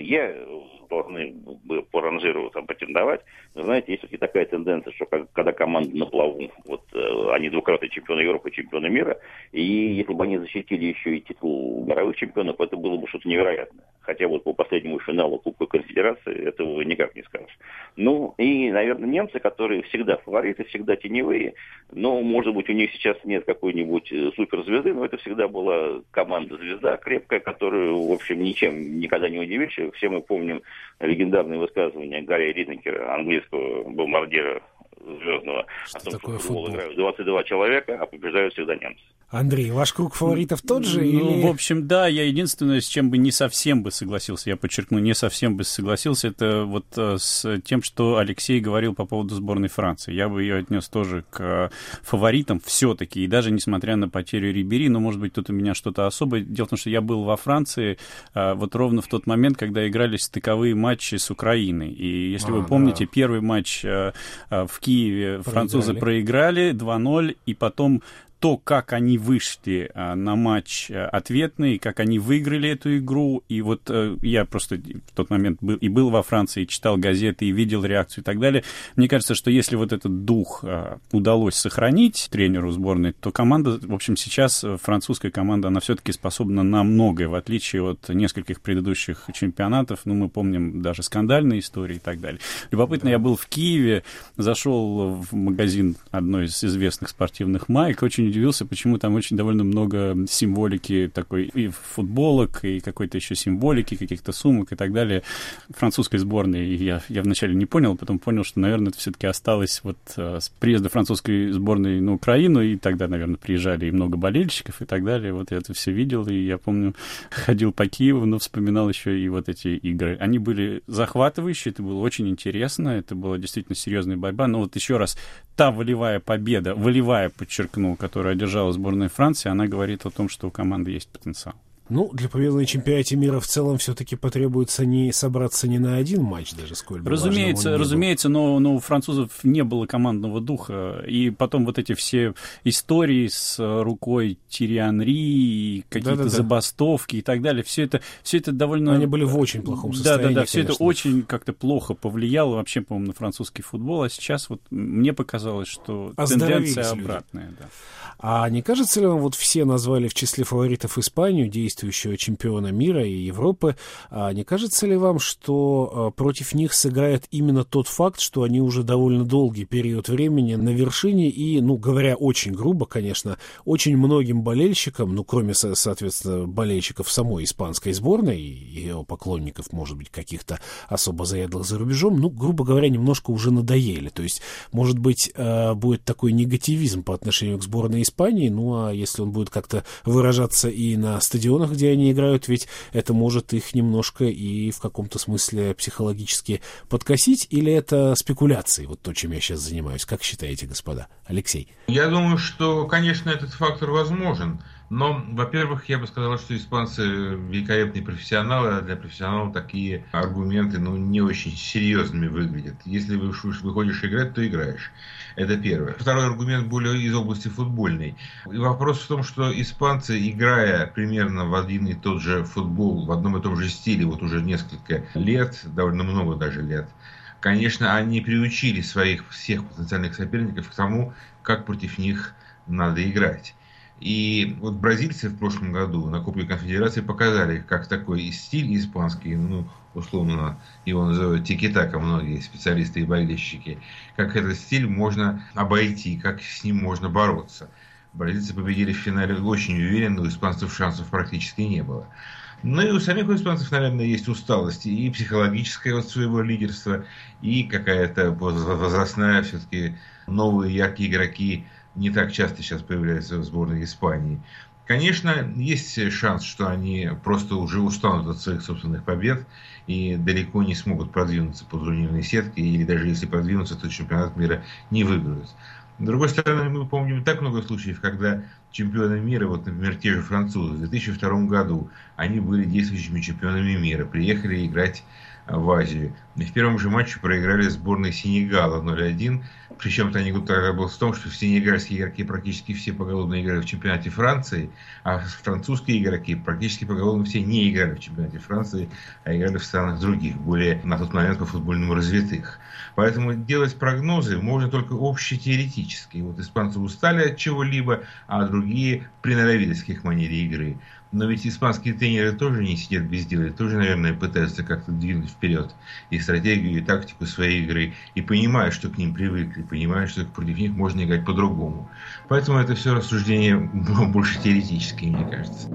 должны бы по ранжиру там претендовать. Но, знаете, есть все-таки такая тенденция, что когда команда на плаву, вот они двукратные чемпионы Европы, чемпионы мира, и если бы они защитили еще и титул мировых чемпионов, это было бы что-то невероятное. Хотя вот по последнему финалу Кубка Конфедерации этого никак не скажешь. Ну, и, наверное, немцы, которые всегда фавориты, всегда теневые, но, может быть, у них сейчас нет какой-нибудь суперзвезды, но это всегда была команда-звезда крепкая, которую, в общем, ничем никогда не удивишь. Все мы помним легендарные высказывания Гарри Линекера, английского бомбардира звездного, что о том, такое что в футбол футбол? играют двадцать два человека, а побеждают всегда немцы. Андрей, ваш круг фаворитов тот же? Ну, или... в общем, да, я единственное, с чем бы не совсем бы согласился, я подчеркну, не совсем бы согласился, это вот с тем, что Алексей говорил по поводу сборной Франции. Я бы ее отнес тоже к фаворитам все-таки, и даже несмотря на потерю Рибери, но, может быть, тут у меня что-то особое. Дело в том, что я был во Франции вот ровно в тот момент, когда игрались стыковые матчи с Украиной. И если а, вы помните, да. первый матч в Киеве французы проиграли два ноль, и потом то, как они вышли а, на матч а, ответный, как они выиграли эту игру, и вот а, я просто в тот момент был и был во Франции, и читал газеты, и видел реакцию и так далее. Мне кажется, что если вот этот дух а, удалось сохранить тренеру сборной, то команда, в общем, сейчас французская команда, она все-таки способна на многое, в отличие от нескольких предыдущих чемпионатов. Ну, мы помним даже скандальные истории и так далее. Любопытно, да. Я был в Киеве, зашел в магазин одной из известных спортивных маек, очень удивился, почему там очень довольно много символики такой, и футболок, и какой-то еще символики, каких-то сумок и так далее французской сборной. И я, я вначале не понял, потом понял, что, наверное, это все-таки осталось вот а, с приезда французской сборной на Украину, и тогда, наверное, приезжали и много болельщиков и так далее. Вот я это все видел, и я помню, ходил по Киеву, но вспоминал еще и вот эти игры. Они были захватывающие, это было очень интересно, это была действительно серьезная борьба. Но вот еще раз, та волевая победа, волевая, подчеркну, которая одержала сборная Франции, она говорит о том, что у команды есть потенциал. Ну, для победы на чемпионате мира в целом все-таки потребуется не собраться не на один матч, даже сколь бы Разумеется, важным он разумеется, но, но у французов не было командного духа. И потом вот эти все истории с рукой Тьерри Анри, какие-то Да-да-да. забастовки и так далее, все это, все это довольно... Они были в очень плохом состоянии, Да-да-да, все конечно. это очень как-то плохо повлияло вообще, по-моему, на французский футбол. А сейчас вот мне показалось, что тенденция обратная. Да. А не кажется ли вам, вот все назвали в числе фаворитов Испанию, действующего чемпиона мира и Европы, а не кажется ли вам, что против них сыграет именно тот факт, что они уже довольно долгий период времени на вершине и, ну, говоря очень грубо, конечно, очень многим болельщикам, ну, кроме, соответственно, болельщиков самой испанской сборной и ее поклонников, может быть, каких-то особо заядлых за рубежом, ну, грубо говоря, немножко уже надоели. То есть, может быть, будет такой негативизм по отношению к сборной Испании, ну а если он будет как-то выражаться и на стадионах, где они играют, ведь это может их немножко и в каком-то смысле психологически подкосить, или это спекуляции, вот то, чем я сейчас занимаюсь. Как считаете, господа? Алексей? Я думаю, что, конечно, этот фактор возможен, но, во-первых, я бы сказал, что испанцы великолепные профессионалы, а для профессионалов такие аргументы, ну, не очень серьезными выглядят. Если вы выходишь играть, то играешь. Это первое. Второй аргумент более из области футбольной. И вопрос в том, что испанцы, играя примерно в один и тот же футбол, в одном и том же стиле, вот уже несколько лет, довольно много даже лет, конечно, они приучили своих всех потенциальных соперников к тому, как против них надо играть. И вот бразильцы в прошлом году на Кубке Конфедерации показали, как такой стиль испанский, ну, условно его называют тики-така многие специалисты и болельщики, как этот стиль можно обойти, как с ним можно бороться. Бразильцы победили в финале очень уверенно, у испанцев шансов практически не было. Ну и у самих у испанцев, наверное, есть усталость и психологическое от своего лидерства, и какая-то возрастная, все-таки новые яркие игроки не так часто сейчас появляются в сборной Испании. Конечно, есть шанс, что они просто уже устанут от своих собственных побед и далеко не смогут продвинуться по турнирной сетке, или даже если продвинутся, то чемпионат мира не выиграют. С другой стороны, мы помним так много случаев, когда чемпионы мира, вот, например, те же французы, в две тысячи втором году они были действующими чемпионами мира, приехали играть в Азию. И в первом же матче проиграли сборной Сенегала ноль один. Причем анекдот тогда был в том, что сенегальские игроки практически все поголовно играли в чемпионате Франции, а французские игроки практически поголовно все не играли в чемпионате Франции, а играли в странах других, более на тот момент по-футбольному развитых. Поэтому делать прогнозы можно только общетеоретически. Вот испанцы устали от чего-либо, а другие приноровились к их манере игры. Но ведь испанские тренеры тоже не сидят без дела, тоже, наверное, пытаются как-то двинуть вперед и стратегию, и тактику своей игры, и понимают, что к ним привыкли, понимают, что против них можно играть по-другому. Поэтому это все рассуждение больше теоретические, мне кажется.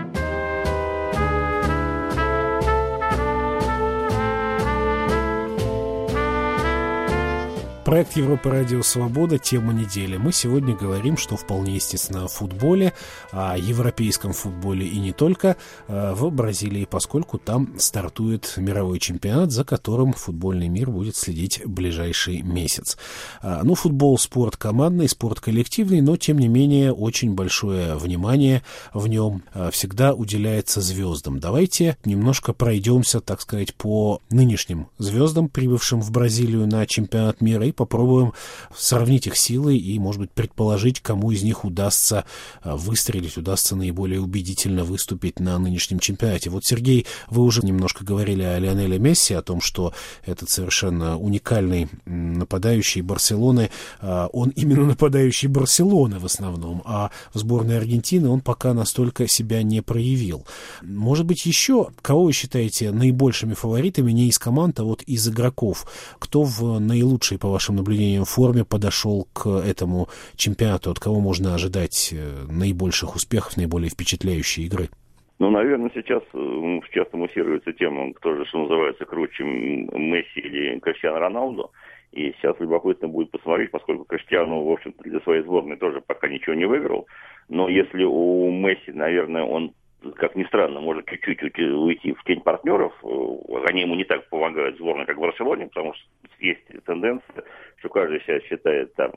Проект Европа Радио Свобода. Тема недели. Мы сегодня говорим, что вполне естественно о футболе, о европейском футболе и не только, в Бразилии, поскольку там стартует мировой чемпионат, за которым футбольный мир будет следить ближайший месяц. Ну, футбол — спорт командный, спорт коллективный, но, тем не менее, очень большое внимание в нем всегда уделяется звездам. Давайте немножко пройдемся, так сказать, по нынешним звездам, прибывшим в Бразилию на чемпионат мира, и попробуем сравнить их силы и, может быть, предположить, кому из них удастся выстрелить, удастся наиболее убедительно выступить на нынешнем чемпионате. Вот, Сергей, вы уже немножко говорили о Лионеле Месси, о том, что этот совершенно уникальный нападающий Барселоны, он именно нападающий Барселоны в основном, а в сборной Аргентины он пока настолько себя не проявил. Может быть, еще кого вы считаете наибольшими фаворитами не из команд, а вот из игроков? Кто в наилучшей, по вашим наблюдениям, форме подошел к этому чемпионату? От кого можно ожидать наибольших успехов, наиболее впечатляющей игры? Ну, наверное, сейчас часто муссируется тема, кто же, что называется, круче, Месси или Криштиану Роналду. И сейчас любопытно будет посмотреть, поскольку Криштиану, в общем-то, для своей сборной тоже пока ничего не выиграл. Но если у Месси, наверное, он, как ни странно, может чуть-чуть уйти в тень партнеров, они ему не так помогают сборной, как в Барселоне, потому что есть тенденция, что каждый себя считает там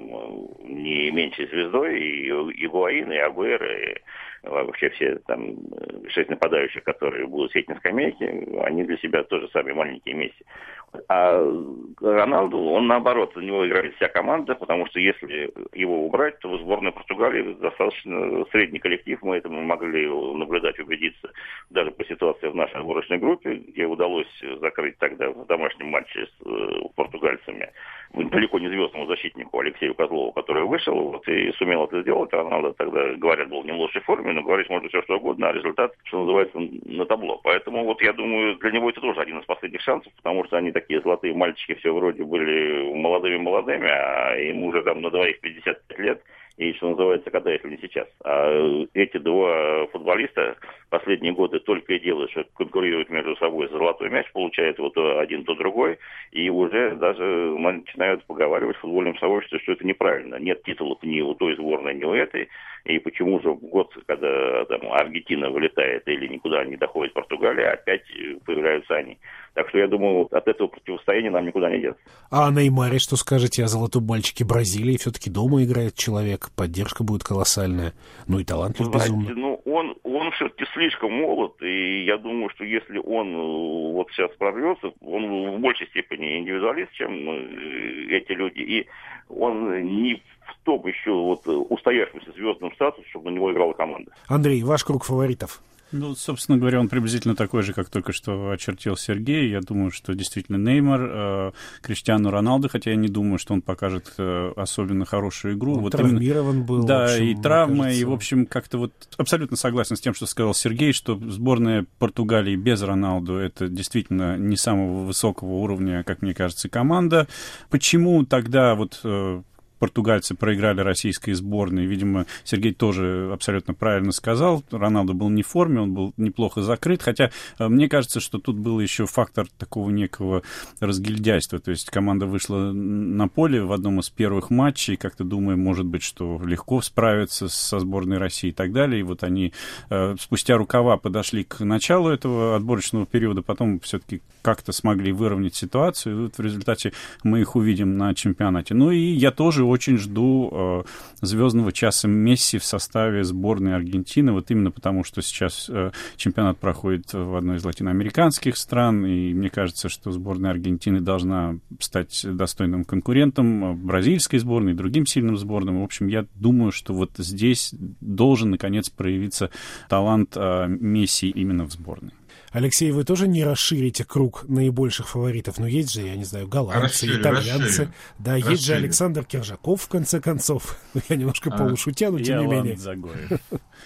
не меньшей звездой, и Игуаин, и Агуэро, и вообще все там шесть нападающих, которые будут сидеть на скамейке, они для себя тоже сами маленькие Месси. А Роналду, он наоборот, за него играет вся команда, потому что если его убрать, то в сборной Португалии достаточно средний коллектив, мы это могли наблюдать, убедиться даже по ситуации в нашей отборочной группе, где удалось закрыть тогда в домашнем матче с португальцами далеко не звездному защитнику Алексею Козлову, который вышел вот, и сумел это сделать. Роналдо тогда, говорят, был не в лучшей форме, но говорить можно все что угодно, а результат, что называется, на табло. Поэтому вот я думаю, для него это тоже один из последних шансов, потому что они такие золотые мальчики все вроде были молодыми-молодыми, а ему уже там на двоих пятьдесят пять лет. И, что называется, когда, если не сейчас. А эти два футболиста последние годы только и делают, что конкурируют между собой за золотой мяч, получают вот один, то другой, и уже даже начинают поговаривать в футбольном сообществе, что это неправильно. Нет титулов ни у той сборной, ни у этой, и почему же в год, когда там, Аргентина вылетает или никуда не доходит Португалия, опять появляются они. Так что я думаю, от этого противостояния нам никуда не деться. А о Неймаре что скажете, о золотом мальчике Бразилии? Все-таки дома играет человек, поддержка будет колоссальная. Ну и талантлив безумно. Ну, он, он все-таки слишком молод, и я думаю, что если он вот сейчас прорвется, он в большей степени индивидуалист, чем эти люди, и он не в том еще вот устоявшемся звездном статусе, чтобы на него играла команда. Андрей, ваш круг фаворитов? Ну, собственно говоря, он приблизительно такой же, как только что очертил Сергей. Я думаю, что действительно Неймар, э, Криштиану Роналду, хотя я не думаю, что он покажет э, особенно хорошую игру. Он вот травмирован именно, был. Да, общем, и травмы, кажется... и, в общем, как-то вот абсолютно согласен с тем, что сказал Сергей, что сборная Португалии без Роналду — это действительно не самого высокого уровня, как мне кажется, команда. Почему тогда вот... Э, португальцы проиграли российской сборной. Видимо, Сергей тоже абсолютно правильно сказал. Роналду был не в форме, он был неплохо закрыт. Хотя мне кажется, что тут был еще фактор такого некого разгильдяйства. То есть команда вышла на поле в одном из первых матчей, как-то думая, может быть, что легко справиться со сборной России и так далее. И вот они спустя рукава подошли к началу этого отборочного периода, потом все-таки как-то смогли выровнять ситуацию. И вот в результате мы их увидим на чемпионате. Ну и я тоже очень жду э, звездного часа Месси в составе сборной Аргентины, вот именно потому, что сейчас э, чемпионат проходит в одной из латиноамериканских стран, и мне кажется, что сборная Аргентины должна стать достойным конкурентом бразильской сборной, другим сильным сборным. В общем, я думаю, что вот здесь должен, наконец, проявиться талант э, Месси именно в сборной. Алексей, вы тоже не расширите круг наибольших фаворитов? Но есть же, я не знаю, голландцы, расширю, итальянцы. расширю. Да, расширю. Есть же Александр Киржаков, в конце концов. Я немножко а, полушутя, но тем не менее. Загоев.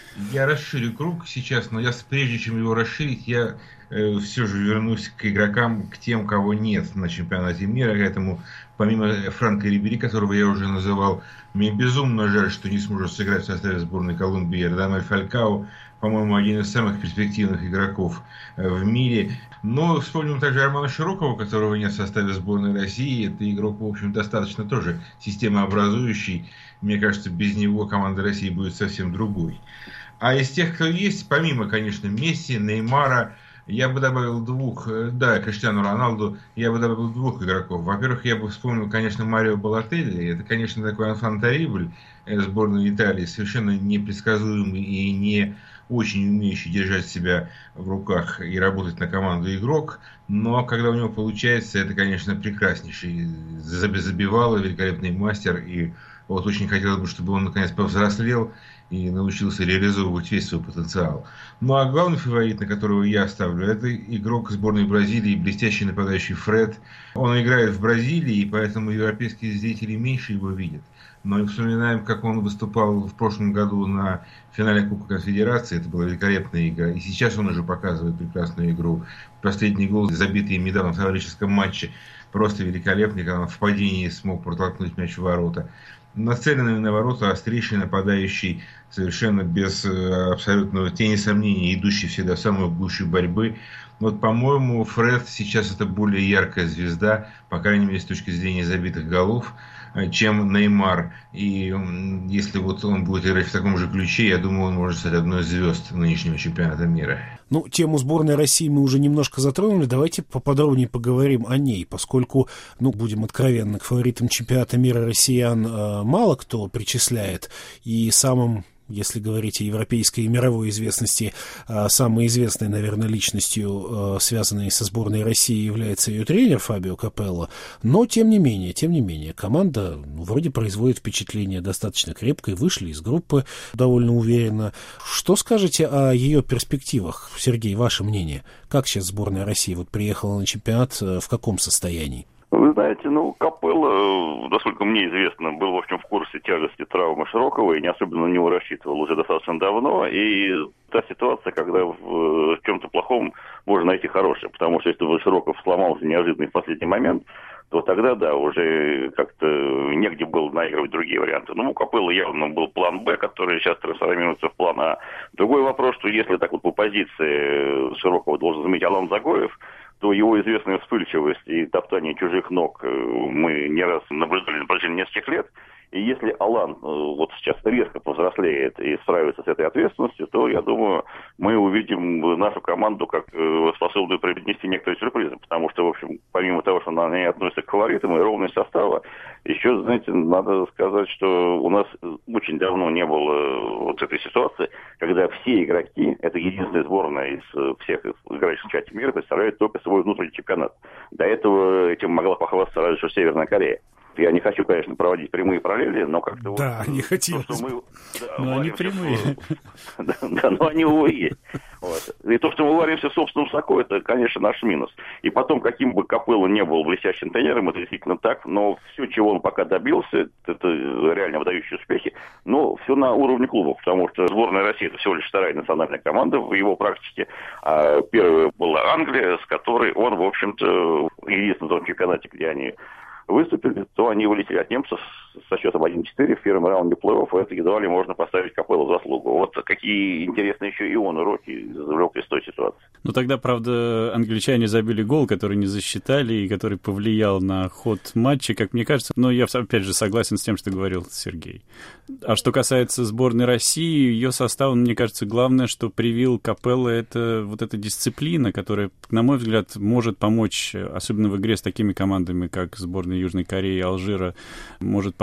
Я расширю круг сейчас, но я, прежде чем его расширить, я э, все же вернусь к игрокам, к тем, кого нет на чемпионате мира. Поэтому, помимо Франка Рибери, которого я уже называл, мне безумно жаль, что не сможет сыграть в составе сборной Колумбии Радамель Фалькао, по-моему, один из самых перспективных игроков в мире. Но вспомним также Армана Широкова, которого нет в составе сборной России. Это игрок, в общем, достаточно тоже системообразующий. Мне кажется, без него команда России будет совсем другой. А из тех, кто есть, помимо, конечно, Месси, Неймара, я бы добавил двух, да, Криштиану Роналду, я бы добавил двух игроков. Во-первых, я бы вспомнил, конечно, Марио Балотелли. Это, конечно, такой enfant terrible сборной Италии, совершенно непредсказуемый и не очень умеющий держать себя в руках и работать на команду игрок. Но когда у него получается, это, конечно, прекраснейший забивало, великолепный мастер. И вот очень хотелось бы, чтобы он наконец повзрослел и научился реализовывать весь свой потенциал. Ну а главный фаворит, на которого я ставлю, это игрок сборной Бразилии, блестящий нападающий Фред. Он играет в Бразилии, и поэтому европейские зрители меньше его видят. Но вспоминаем, как он выступал в прошлом году на финале Кубка Конфедерации. Это была великолепная игра. И сейчас он уже показывает прекрасную игру. Последний гол, забитый им недавно в товарищеском матче, просто великолепный, когда он в падении смог протолкнуть мяч в ворота. Нацеленный на ворота, острейший нападающий, совершенно без абсолютного тени сомнений, идущий всегда в самую гущу борьбы. Вот, по-моему, Фред сейчас это более яркая звезда, по крайней мере, с точки зрения забитых голов, чем Неймар. И если вот он будет играть в таком же ключе, я думаю, он может стать одной из звезд нынешнего чемпионата мира. Ну, тему сборной России мы уже немножко затронули. Давайте поподробнее поговорим о ней, поскольку, ну, будем откровенны, к фаворитам чемпионата мира россиян э, мало кто причисляет. И самым, если говорить о европейской и мировой известности, самой известной, наверное, личностью, связанной со сборной России, является ее тренер Фабио Капелло. Но, тем не менее, тем не менее, команда ну, вроде производит впечатление достаточно крепкой, вышли из группы довольно уверенно. Что скажете о ее перспективах, Сергей, ваше мнение? Как сейчас сборная России вот приехала на чемпионат, в каком состоянии? Вы знаете, ну, Капелло, насколько мне известно, был, в общем, в курсе тяжести травмы Широкова и не особенно на него рассчитывал уже достаточно давно. И та ситуация, когда в чем-то плохом можно найти хорошее. Потому что если бы Широков сломался неожиданно в последний момент, то тогда, да, уже как-то негде было наигрывать другие варианты. Ну, у Капелло явно был план «Б», который сейчас трансформируется в план «А». Другой вопрос, что если так вот по позиции Широкова должен заменить Алан Загоев, то его известная вспыльчивость и топтание чужих ног мы не раз наблюдали на протяжении нескольких лет. И если Алан вот сейчас резко повзрослеет и справится с этой ответственностью, то, я думаю, мы увидим нашу команду как способную преподнести некоторые сюрпризы. Потому что, в общем, помимо того, что она не относится к фаворитам и ровность состава, еще, знаете, надо сказать, что у нас очень давно не было вот этой ситуации, когда все игроки, это единственная сборная из всех играющих в чемпионате мира, представляют только свой внутренний чемпионат. До этого этим могла похвастаться разве что Северная Корея. Я не хочу, конечно, проводить прямые параллели, но как-то... Да, вот, не хотелось. То, мы, да, но они прямые. В... Да, да, но они, увы, есть. Вот. И то, что мы варимся в собственном соку, это, конечно, наш минус. И потом, каким бы Капелло не был блестящим тренером, это действительно так, но все, чего он пока добился, это реально выдающие успехи, но все на уровне клубов, потому что сборная России — это всего лишь вторая национальная команда в его практике, а первая была Англия, с которой он, в общем-то, единственный в том чемпионате, где они выступили, то они вылетели от немцев со счетом один-четыре в первом раунде плей-офф, и это едва ли можно поставить Капелло в заслугу. Вот какие интересные еще и он уроки извлек из той ситуации. Ну тогда, правда, англичане забили гол, который не засчитали и который повлиял на ход матча, как мне кажется. Но я, опять же, согласен с тем, что говорил Сергей. А что касается сборной России, ее состав, мне кажется, главное, что привил Капелло, это вот эта дисциплина, которая, на мой взгляд, может помочь, особенно в игре с такими командами, как сборная Южной Кореи и Алжира, может помочь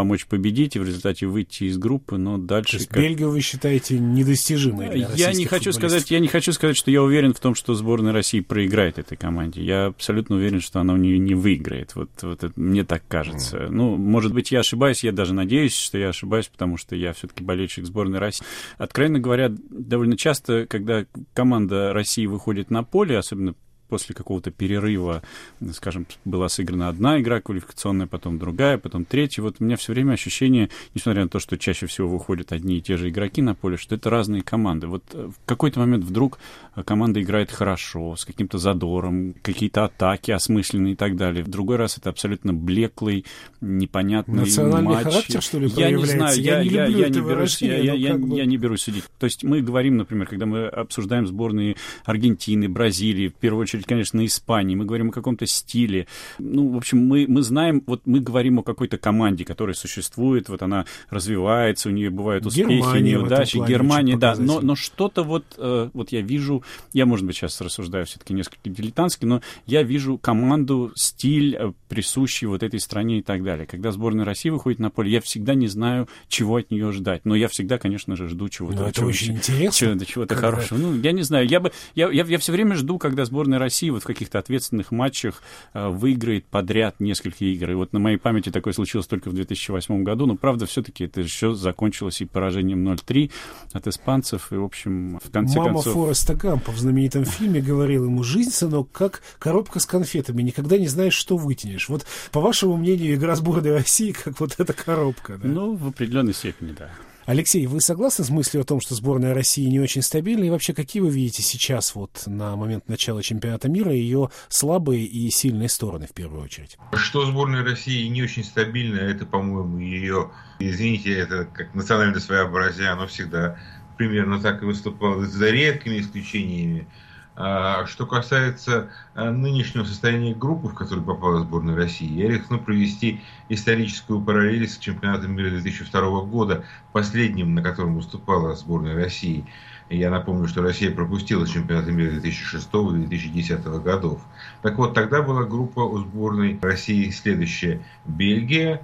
помочь победить и в результате выйти из группы, но дальше... То есть как... Бельгию вы считаете недостижимой для я не хочу сказать, Я не хочу сказать, что я уверен в том, что сборная России проиграет этой команде. Я абсолютно уверен, что она у нее не выиграет. Вот, вот это, мне так кажется. Mm. Ну, может быть, я ошибаюсь, я даже надеюсь, что я ошибаюсь, потому что я все-таки болельщик сборной России. Откровенно говоря, довольно часто, когда команда России выходит на поле, особенно после какого-то перерыва, скажем, была сыграна одна игра квалификационная, потом другая, потом третья. Вот у меня все время ощущение, несмотря на то, что чаще всего выходят одни и те же игроки на поле, что это разные команды. Вот в какой-то момент вдруг команда играет хорошо, с каким-то задором, какие-то атаки осмысленные и так далее. В другой раз это абсолютно блеклый, непонятный национальный матч. характер, что ли, я не знаю, я, я, не, я, люблю я, это не берусь, я, я, я, бы... я не берусь судить. То есть мы говорим, например, когда мы обсуждаем сборные Аргентины, Бразилии, в первую очередь, конечно, Испании, мы говорим о каком-то стиле. Ну, в общем, мы, мы знаем, вот мы говорим о какой-то команде, которая существует, вот она развивается, у нее бывают успехи, Германия неудачи. Германия, да, но, но что-то вот, э, вот я вижу, я, может быть, сейчас рассуждаю все-таки несколько дилетантски, но я вижу команду, стиль, э, присущий вот этой стране и так далее. Когда сборная России выходит на поле, я всегда не знаю, чего от нее ждать. Но я всегда, конечно же, жду чего-то. Но это чего, очень интересно. Чего-то, чего-то хорошего. Ну, я не знаю, я бы, я, я, я все время жду, когда сборная России вот в каких-то ответственных матчах э, выиграет подряд несколько игр. И вот на моей памяти такое случилось только в две тысячи восьмом году, но, правда, все-таки это еще закончилось и поражением ноль три от испанцев, и, в общем, в конце Мама концов... Мама Фореста Гампа в знаменитом фильме говорила ему: жизнь, сынок, как коробка с конфетами, никогда не знаешь, что вытянешь. Вот, по вашему мнению, игра сборной России как вот эта коробка, да? Ну, в определенной степени, да. Алексей, вы согласны с мыслью о том, что сборная России не очень стабильна? И вообще, какие вы видите сейчас, вот на момент начала чемпионата мира, ее слабые и сильные стороны, в первую очередь? Что сборная России не очень стабильна, это, по-моему, ее, извините, это как национальное своеобразие, оно всегда примерно так и выступало, за редкими исключениями. А что касается нынешнего состояния группы, в которую попала сборная России, я рискну провести историческую параллель с чемпионатом мира две тысячи второго года, последним, на котором выступала сборная России. Я напомню, что Россия пропустила чемпионаты мира две тысячи шестого и две тысячи десятого годов. Так вот, тогда была группа у сборной России следующая: Бельгия,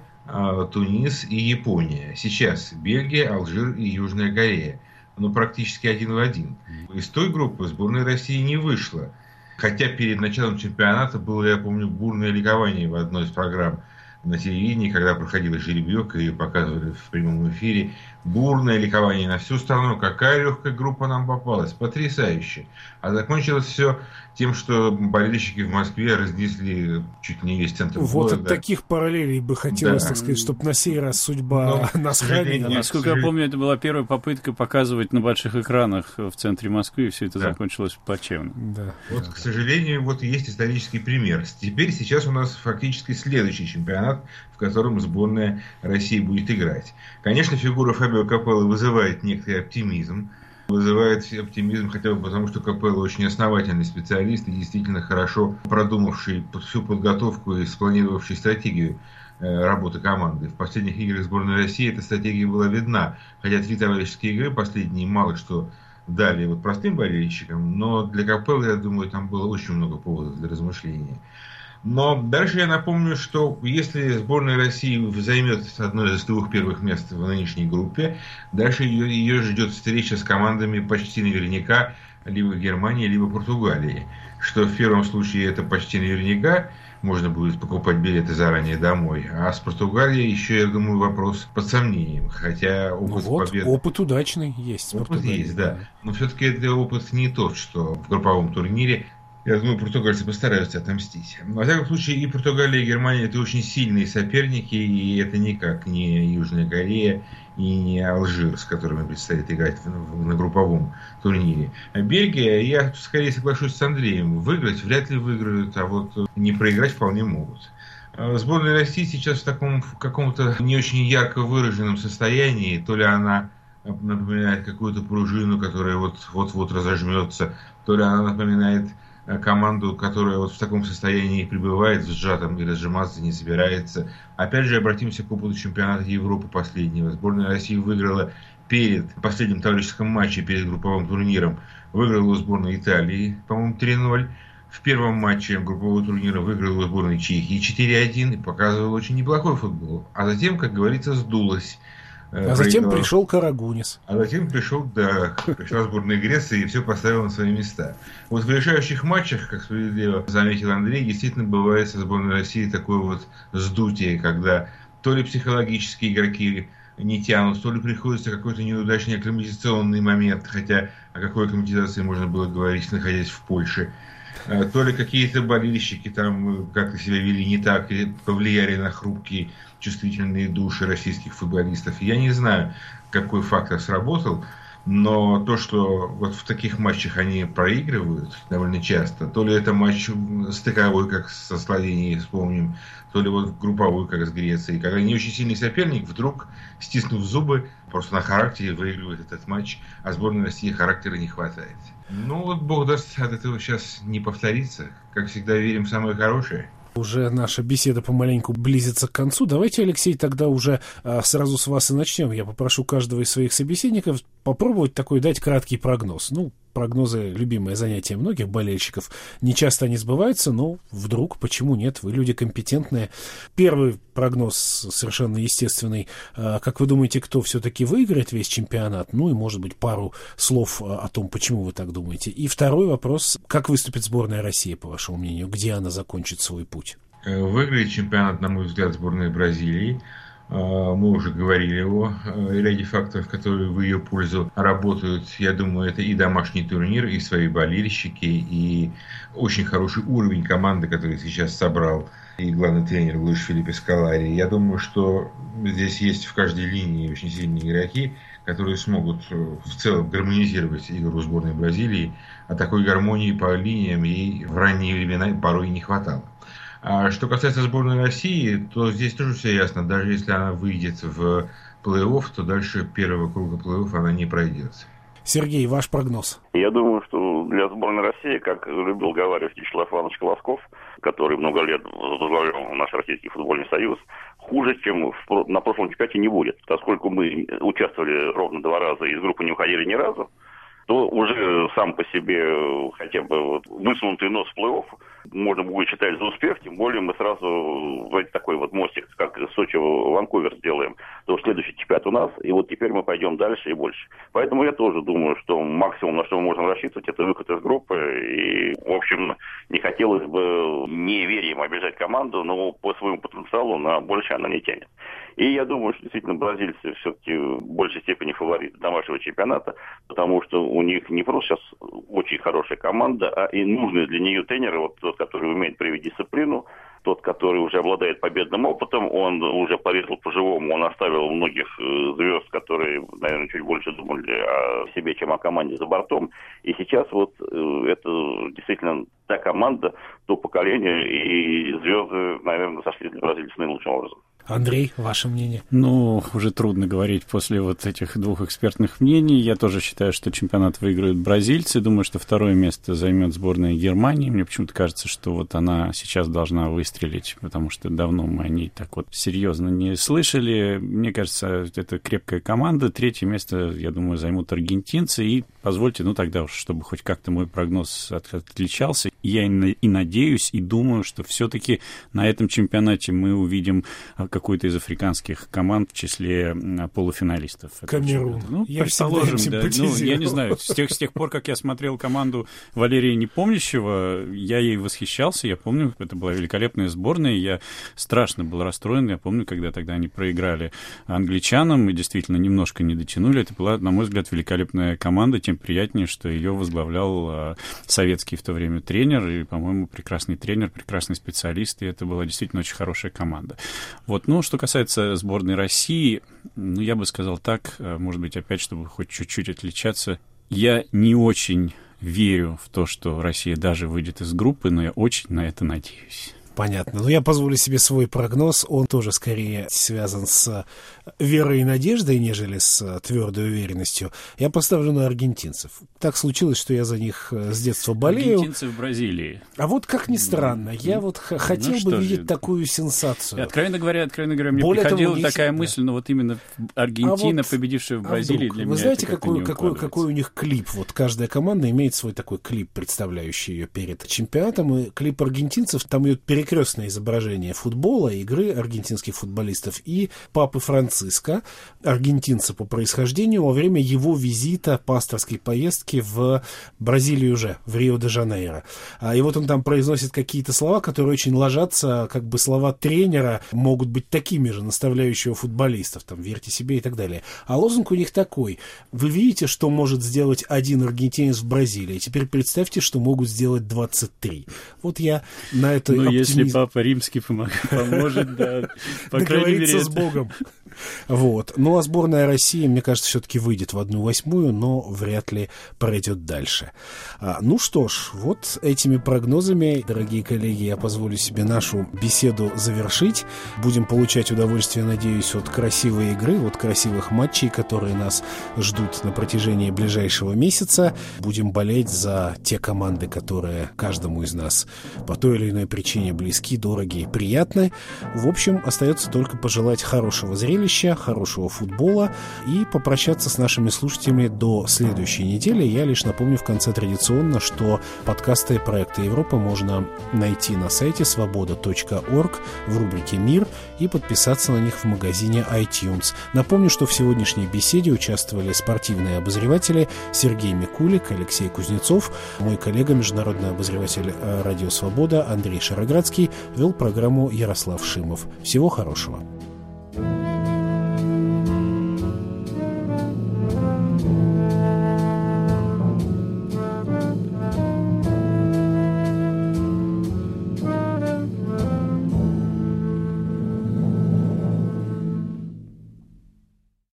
Тунис и Япония. Сейчас Бельгия, Алжир и Южная Корея. Ну, практически один в один. Из той группы сборная России не вышла. Хотя перед началом чемпионата было, я помню, бурное ликование в одной из программ на телевидении, когда проходила жеребьевка, ее показывали в прямом эфире. Бурное ликование на всю страну. Какая легкая группа нам попалась. Потрясающе. А закончилось все тем, что болельщики в Москве разнесли чуть не весь центр вот города. Вот от таких параллелей бы хотелось, да. так сказать, чтобы на сей раз судьба Но, нас хранила. Насколько я помню, это была первая попытка показывать на больших экранах в центре Москвы, и все это да. закончилось плачевно. Да. Вот, да. к сожалению, вот есть исторический пример. Теперь сейчас у нас фактически следующий чемпионат, в котором сборная России будет играть. Конечно, фигура Фабио Капелло вызывает некоторый оптимизм. Вызывает оптимизм хотя бы потому, что Капелло очень основательный специалист и действительно хорошо продумавший всю подготовку и спланировавший стратегию работы команды. В последних играх сборной России эта стратегия была видна. Хотя три товарищеские игры последние мало что дали вот простым болельщикам, но для Капелло, я думаю, там было очень много поводов для размышления. Но дальше я напомню, что если сборная России займет одно из двух первых мест в нынешней группе, дальше ее, ее ждет встреча с командами почти наверняка либо Германии, либо Португалии. Что в первом случае это почти наверняка, можно будет покупать билеты заранее домой. А с Португалией еще, я думаю, вопрос под сомнением. Хотя опыт ну вот, побед... опыт удачный есть. Опыт есть, да. Но все-таки это опыт не тот, что в групповом турнире. Я думаю, португальцы постараются отомстить. Во всяком случае, и Португалия, и Германия – это очень сильные соперники, и это никак не Южная Корея и не Алжир, с которыми предстоит играть на групповом турнире. А Бельгия, я скорее соглашусь с Андреем, выиграть вряд ли выиграют, а вот не проиграть вполне могут. Сборная России сейчас в таком в каком-то не очень ярко выраженном состоянии, то ли она напоминает какую-то пружину, которая вот, вот-вот разожмется, то ли она напоминает команду, которая вот в таком состоянии пребывает, сжатом и разжиматься не собирается. Опять же, обратимся к опыту чемпионата Европы последнего. Сборная России выиграла перед последним товарищеским матчем, перед групповым турниром, выиграла у сборной Италии, по-моему, три ноль. в первом матче группового турнира выиграла сборная Чехии четыре один и показывала очень неплохой футбол. А затем, как говорится, сдулась. А затем пришел Карагунис. А затем пришел, да, пришла сборная Греции и все поставила на свои места. Вот в решающих матчах, как справедливо заметил Андрей, действительно бывает со сборной России такое вот сдутие, когда то ли психологические игроки не тянут, то ли приходится какой-то неудачный акклиматизационный момент, хотя о какой акклиматизации можно было говорить, находясь в Польше. То ли какие-то болельщики там как-то себя вели не так, или повлияли на хрупкие, чувствительные души российских футболистов. Я не знаю, какой фактор сработал, но то, что вот в таких матчах они проигрывают довольно часто, то ли это матч стыковой, как со Словенией, вспомним, то ли вот групповой, как с Грецией, когда не очень сильный соперник вдруг, стиснув зубы, просто на характере выигрывает этот матч, а сборной России характера не хватает. Ну вот бог даст, от этого сейчас не повторится. Как всегда, верим в самое хорошее. Уже наша беседа помаленьку близится к концу. Давайте, Алексей, тогда уже а, сразу с вас и начнем. Я попрошу каждого из своих собеседников попробовать такой дать краткий прогноз. Ну, прогнозы — любимое занятие многих болельщиков. Не часто они сбываются, но вдруг, почему нет? Вы люди компетентные. Первый прогноз совершенно естественный. А, как вы думаете, кто все-таки выиграет весь чемпионат? Ну и, может быть, пару слов о том, почему вы так думаете. И второй вопрос. Как выступит сборная России, по вашему мнению? Где она закончит свой путь? Выиграет чемпионат, на мой взгляд, сборная Бразилии. Мы уже говорили о ряде факторов, которые в ее пользу работают. Я думаю, это и домашний турнир, и свои болельщики, и очень хороший уровень команды, который сейчас собрал и главный тренер Луис Фелипе Скалари. Я думаю, что здесь есть в каждой линии очень сильные игроки, которые смогут в целом гармонизировать игру сборной Бразилии. А такой гармонии по линиям ей в ранние времена порой не хватало. А что касается сборной России, то здесь тоже все ясно. Даже если она выйдет в плей-офф, то дальше первого круга плей-офф она не пройдет. Сергей, ваш прогноз? Я думаю, что для сборной России, как любил говорить Вячеслав Иванович Колосков, который много лет возглавлял наш Российский футбольный союз, хуже, чем в, на прошлом чемпионате не будет. Поскольку мы участвовали ровно два раза и из группы не уходили ни разу, то уже сам по себе хотя бы вот высунутый нос в плей-офф можно будет считать за успех, тем более мы сразу такой вот мостик, как Сочи-Ванкувер сделаем, то следующий чемпионат у нас, и вот теперь мы пойдем дальше и больше. Поэтому я тоже думаю, что максимум, на что мы можем рассчитывать, это выход из группы, и, в общем, не хотелось бы неверием обижать команду, но по своему потенциалу на больше она не тянет. И я думаю, что действительно бразильцы все-таки в большей степени фавориты домашнего чемпионата, потому что у них не просто сейчас очень хорошая команда, а и нужный для нее тренер, вот тот, который умеет проявить дисциплину, тот, который уже обладает победным опытом, он уже порезал по-живому, он оставил многих звезд, которые, наверное, чуть больше думали о себе, чем о команде за бортом. И сейчас вот это действительно та команда, то поколение, и звезды, наверное, сошли для бразильцев наилучшим образом. Андрей, ваше мнение? Ну, уже трудно говорить после вот этих двух экспертных мнений. Я тоже считаю, что чемпионат выиграют бразильцы. Думаю, что второе место займет сборная Германии. Мне почему-то кажется, что вот она сейчас должна выстрелить, потому что давно мы о ней так вот серьезно не слышали. Мне кажется, это крепкая команда. Третье место, я думаю, займут аргентинцы. И позвольте, ну тогда уж, чтобы хоть как-то мой прогноз от- отличался, я и, и надеюсь, и думаю, что все-таки на этом чемпионате мы увидим какую-то из африканских команд в числе полуфиналистов. Камерун. Ну, я предположим, да. Ну, я не знаю, с тех, с тех пор, как я смотрел команду Валерия Непомнящего, я ей восхищался. Я помню, это была великолепная сборная. Я страшно был расстроен. Я помню, когда тогда они проиграли англичанам и действительно немножко не дотянули. Это была, на мой взгляд, великолепная команда. Тем приятнее, что ее возглавлял советский в то время тренер. И, по-моему, прекрасный тренер, прекрасный специалист. И это была действительно очень хорошая команда. Вот. Ну, что касается сборной России, ну, я бы сказал так, может быть, опять, чтобы хоть чуть-чуть отличаться, я не очень верю в то, что Россия даже выйдет из группы, но я очень на это надеюсь. Понятно. Но я позволю себе свой прогноз. Он тоже скорее связан с верой и надеждой, нежели с твердой уверенностью. Я поставлю на аргентинцев. Так случилось, что я за них с детства болею. Аргентинцы в Бразилии. А вот как ни странно, я вот х- хотел ну, бы видеть же? такую сенсацию. Откровенно говоря, откровенно говоря, мне Более приходила того, такая есть... мысль, но вот именно Аргентина, а вот, победившая в Бразилии, а для Вы меня знаете, это какой, какой, какой у них клип? Вот каждая команда имеет свой такой клип, представляющий ее перед чемпионатом. И клип аргентинцев, там идет перекрестное изображение футбола, игры аргентинских футболистов и папы Франциска, аргентинца по происхождению, во время его визита пасторской поездки в Бразилию уже, в Рио-де-Жанейро. И вот он там произносит какие-то слова, которые очень ложатся, как бы слова тренера могут быть такими же, наставляющего футболистов, там, верьте себе и так далее. А лозунг у них такой: вы видите, что может сделать один аргентинец в Бразилии, теперь представьте, что могут сделать двадцать три. Вот я на это Ну, оптимизм... если Папа Римский поможет, да, по крайней мере... с Богом. Вот. Ну, а сборная России, мне кажется, все-таки выйдет в одну восьмую, но вряд ли пройдет дальше. А, ну что ж, вот этими прогнозами, дорогие коллеги, я позволю себе нашу беседу завершить. Будем получать удовольствие, надеюсь, от красивой игры, от красивых матчей, которые нас ждут на протяжении ближайшего месяца. Будем болеть за те команды, которые каждому из нас по той или иной причине близки, дороги, приятны. В общем, остается только пожелать хорошего зрелища, хорошего футбола и попрощаться с нашими слушателями до следующей недели. Я лишь напомню в конце традиционно, что подкасты проекта Европа можно найти на сайте свобода точка орг в рубрике «Мир» и подписаться на них в магазине iTunes. Напомню, что в сегодняшней беседе участвовали спортивные обозреватели Сергей Микулик, Алексей Кузнецов, мой коллега, международный обозреватель «Радио Свобода» Андрей Шароградский, вел программу Ярослав Шимов. Всего хорошего.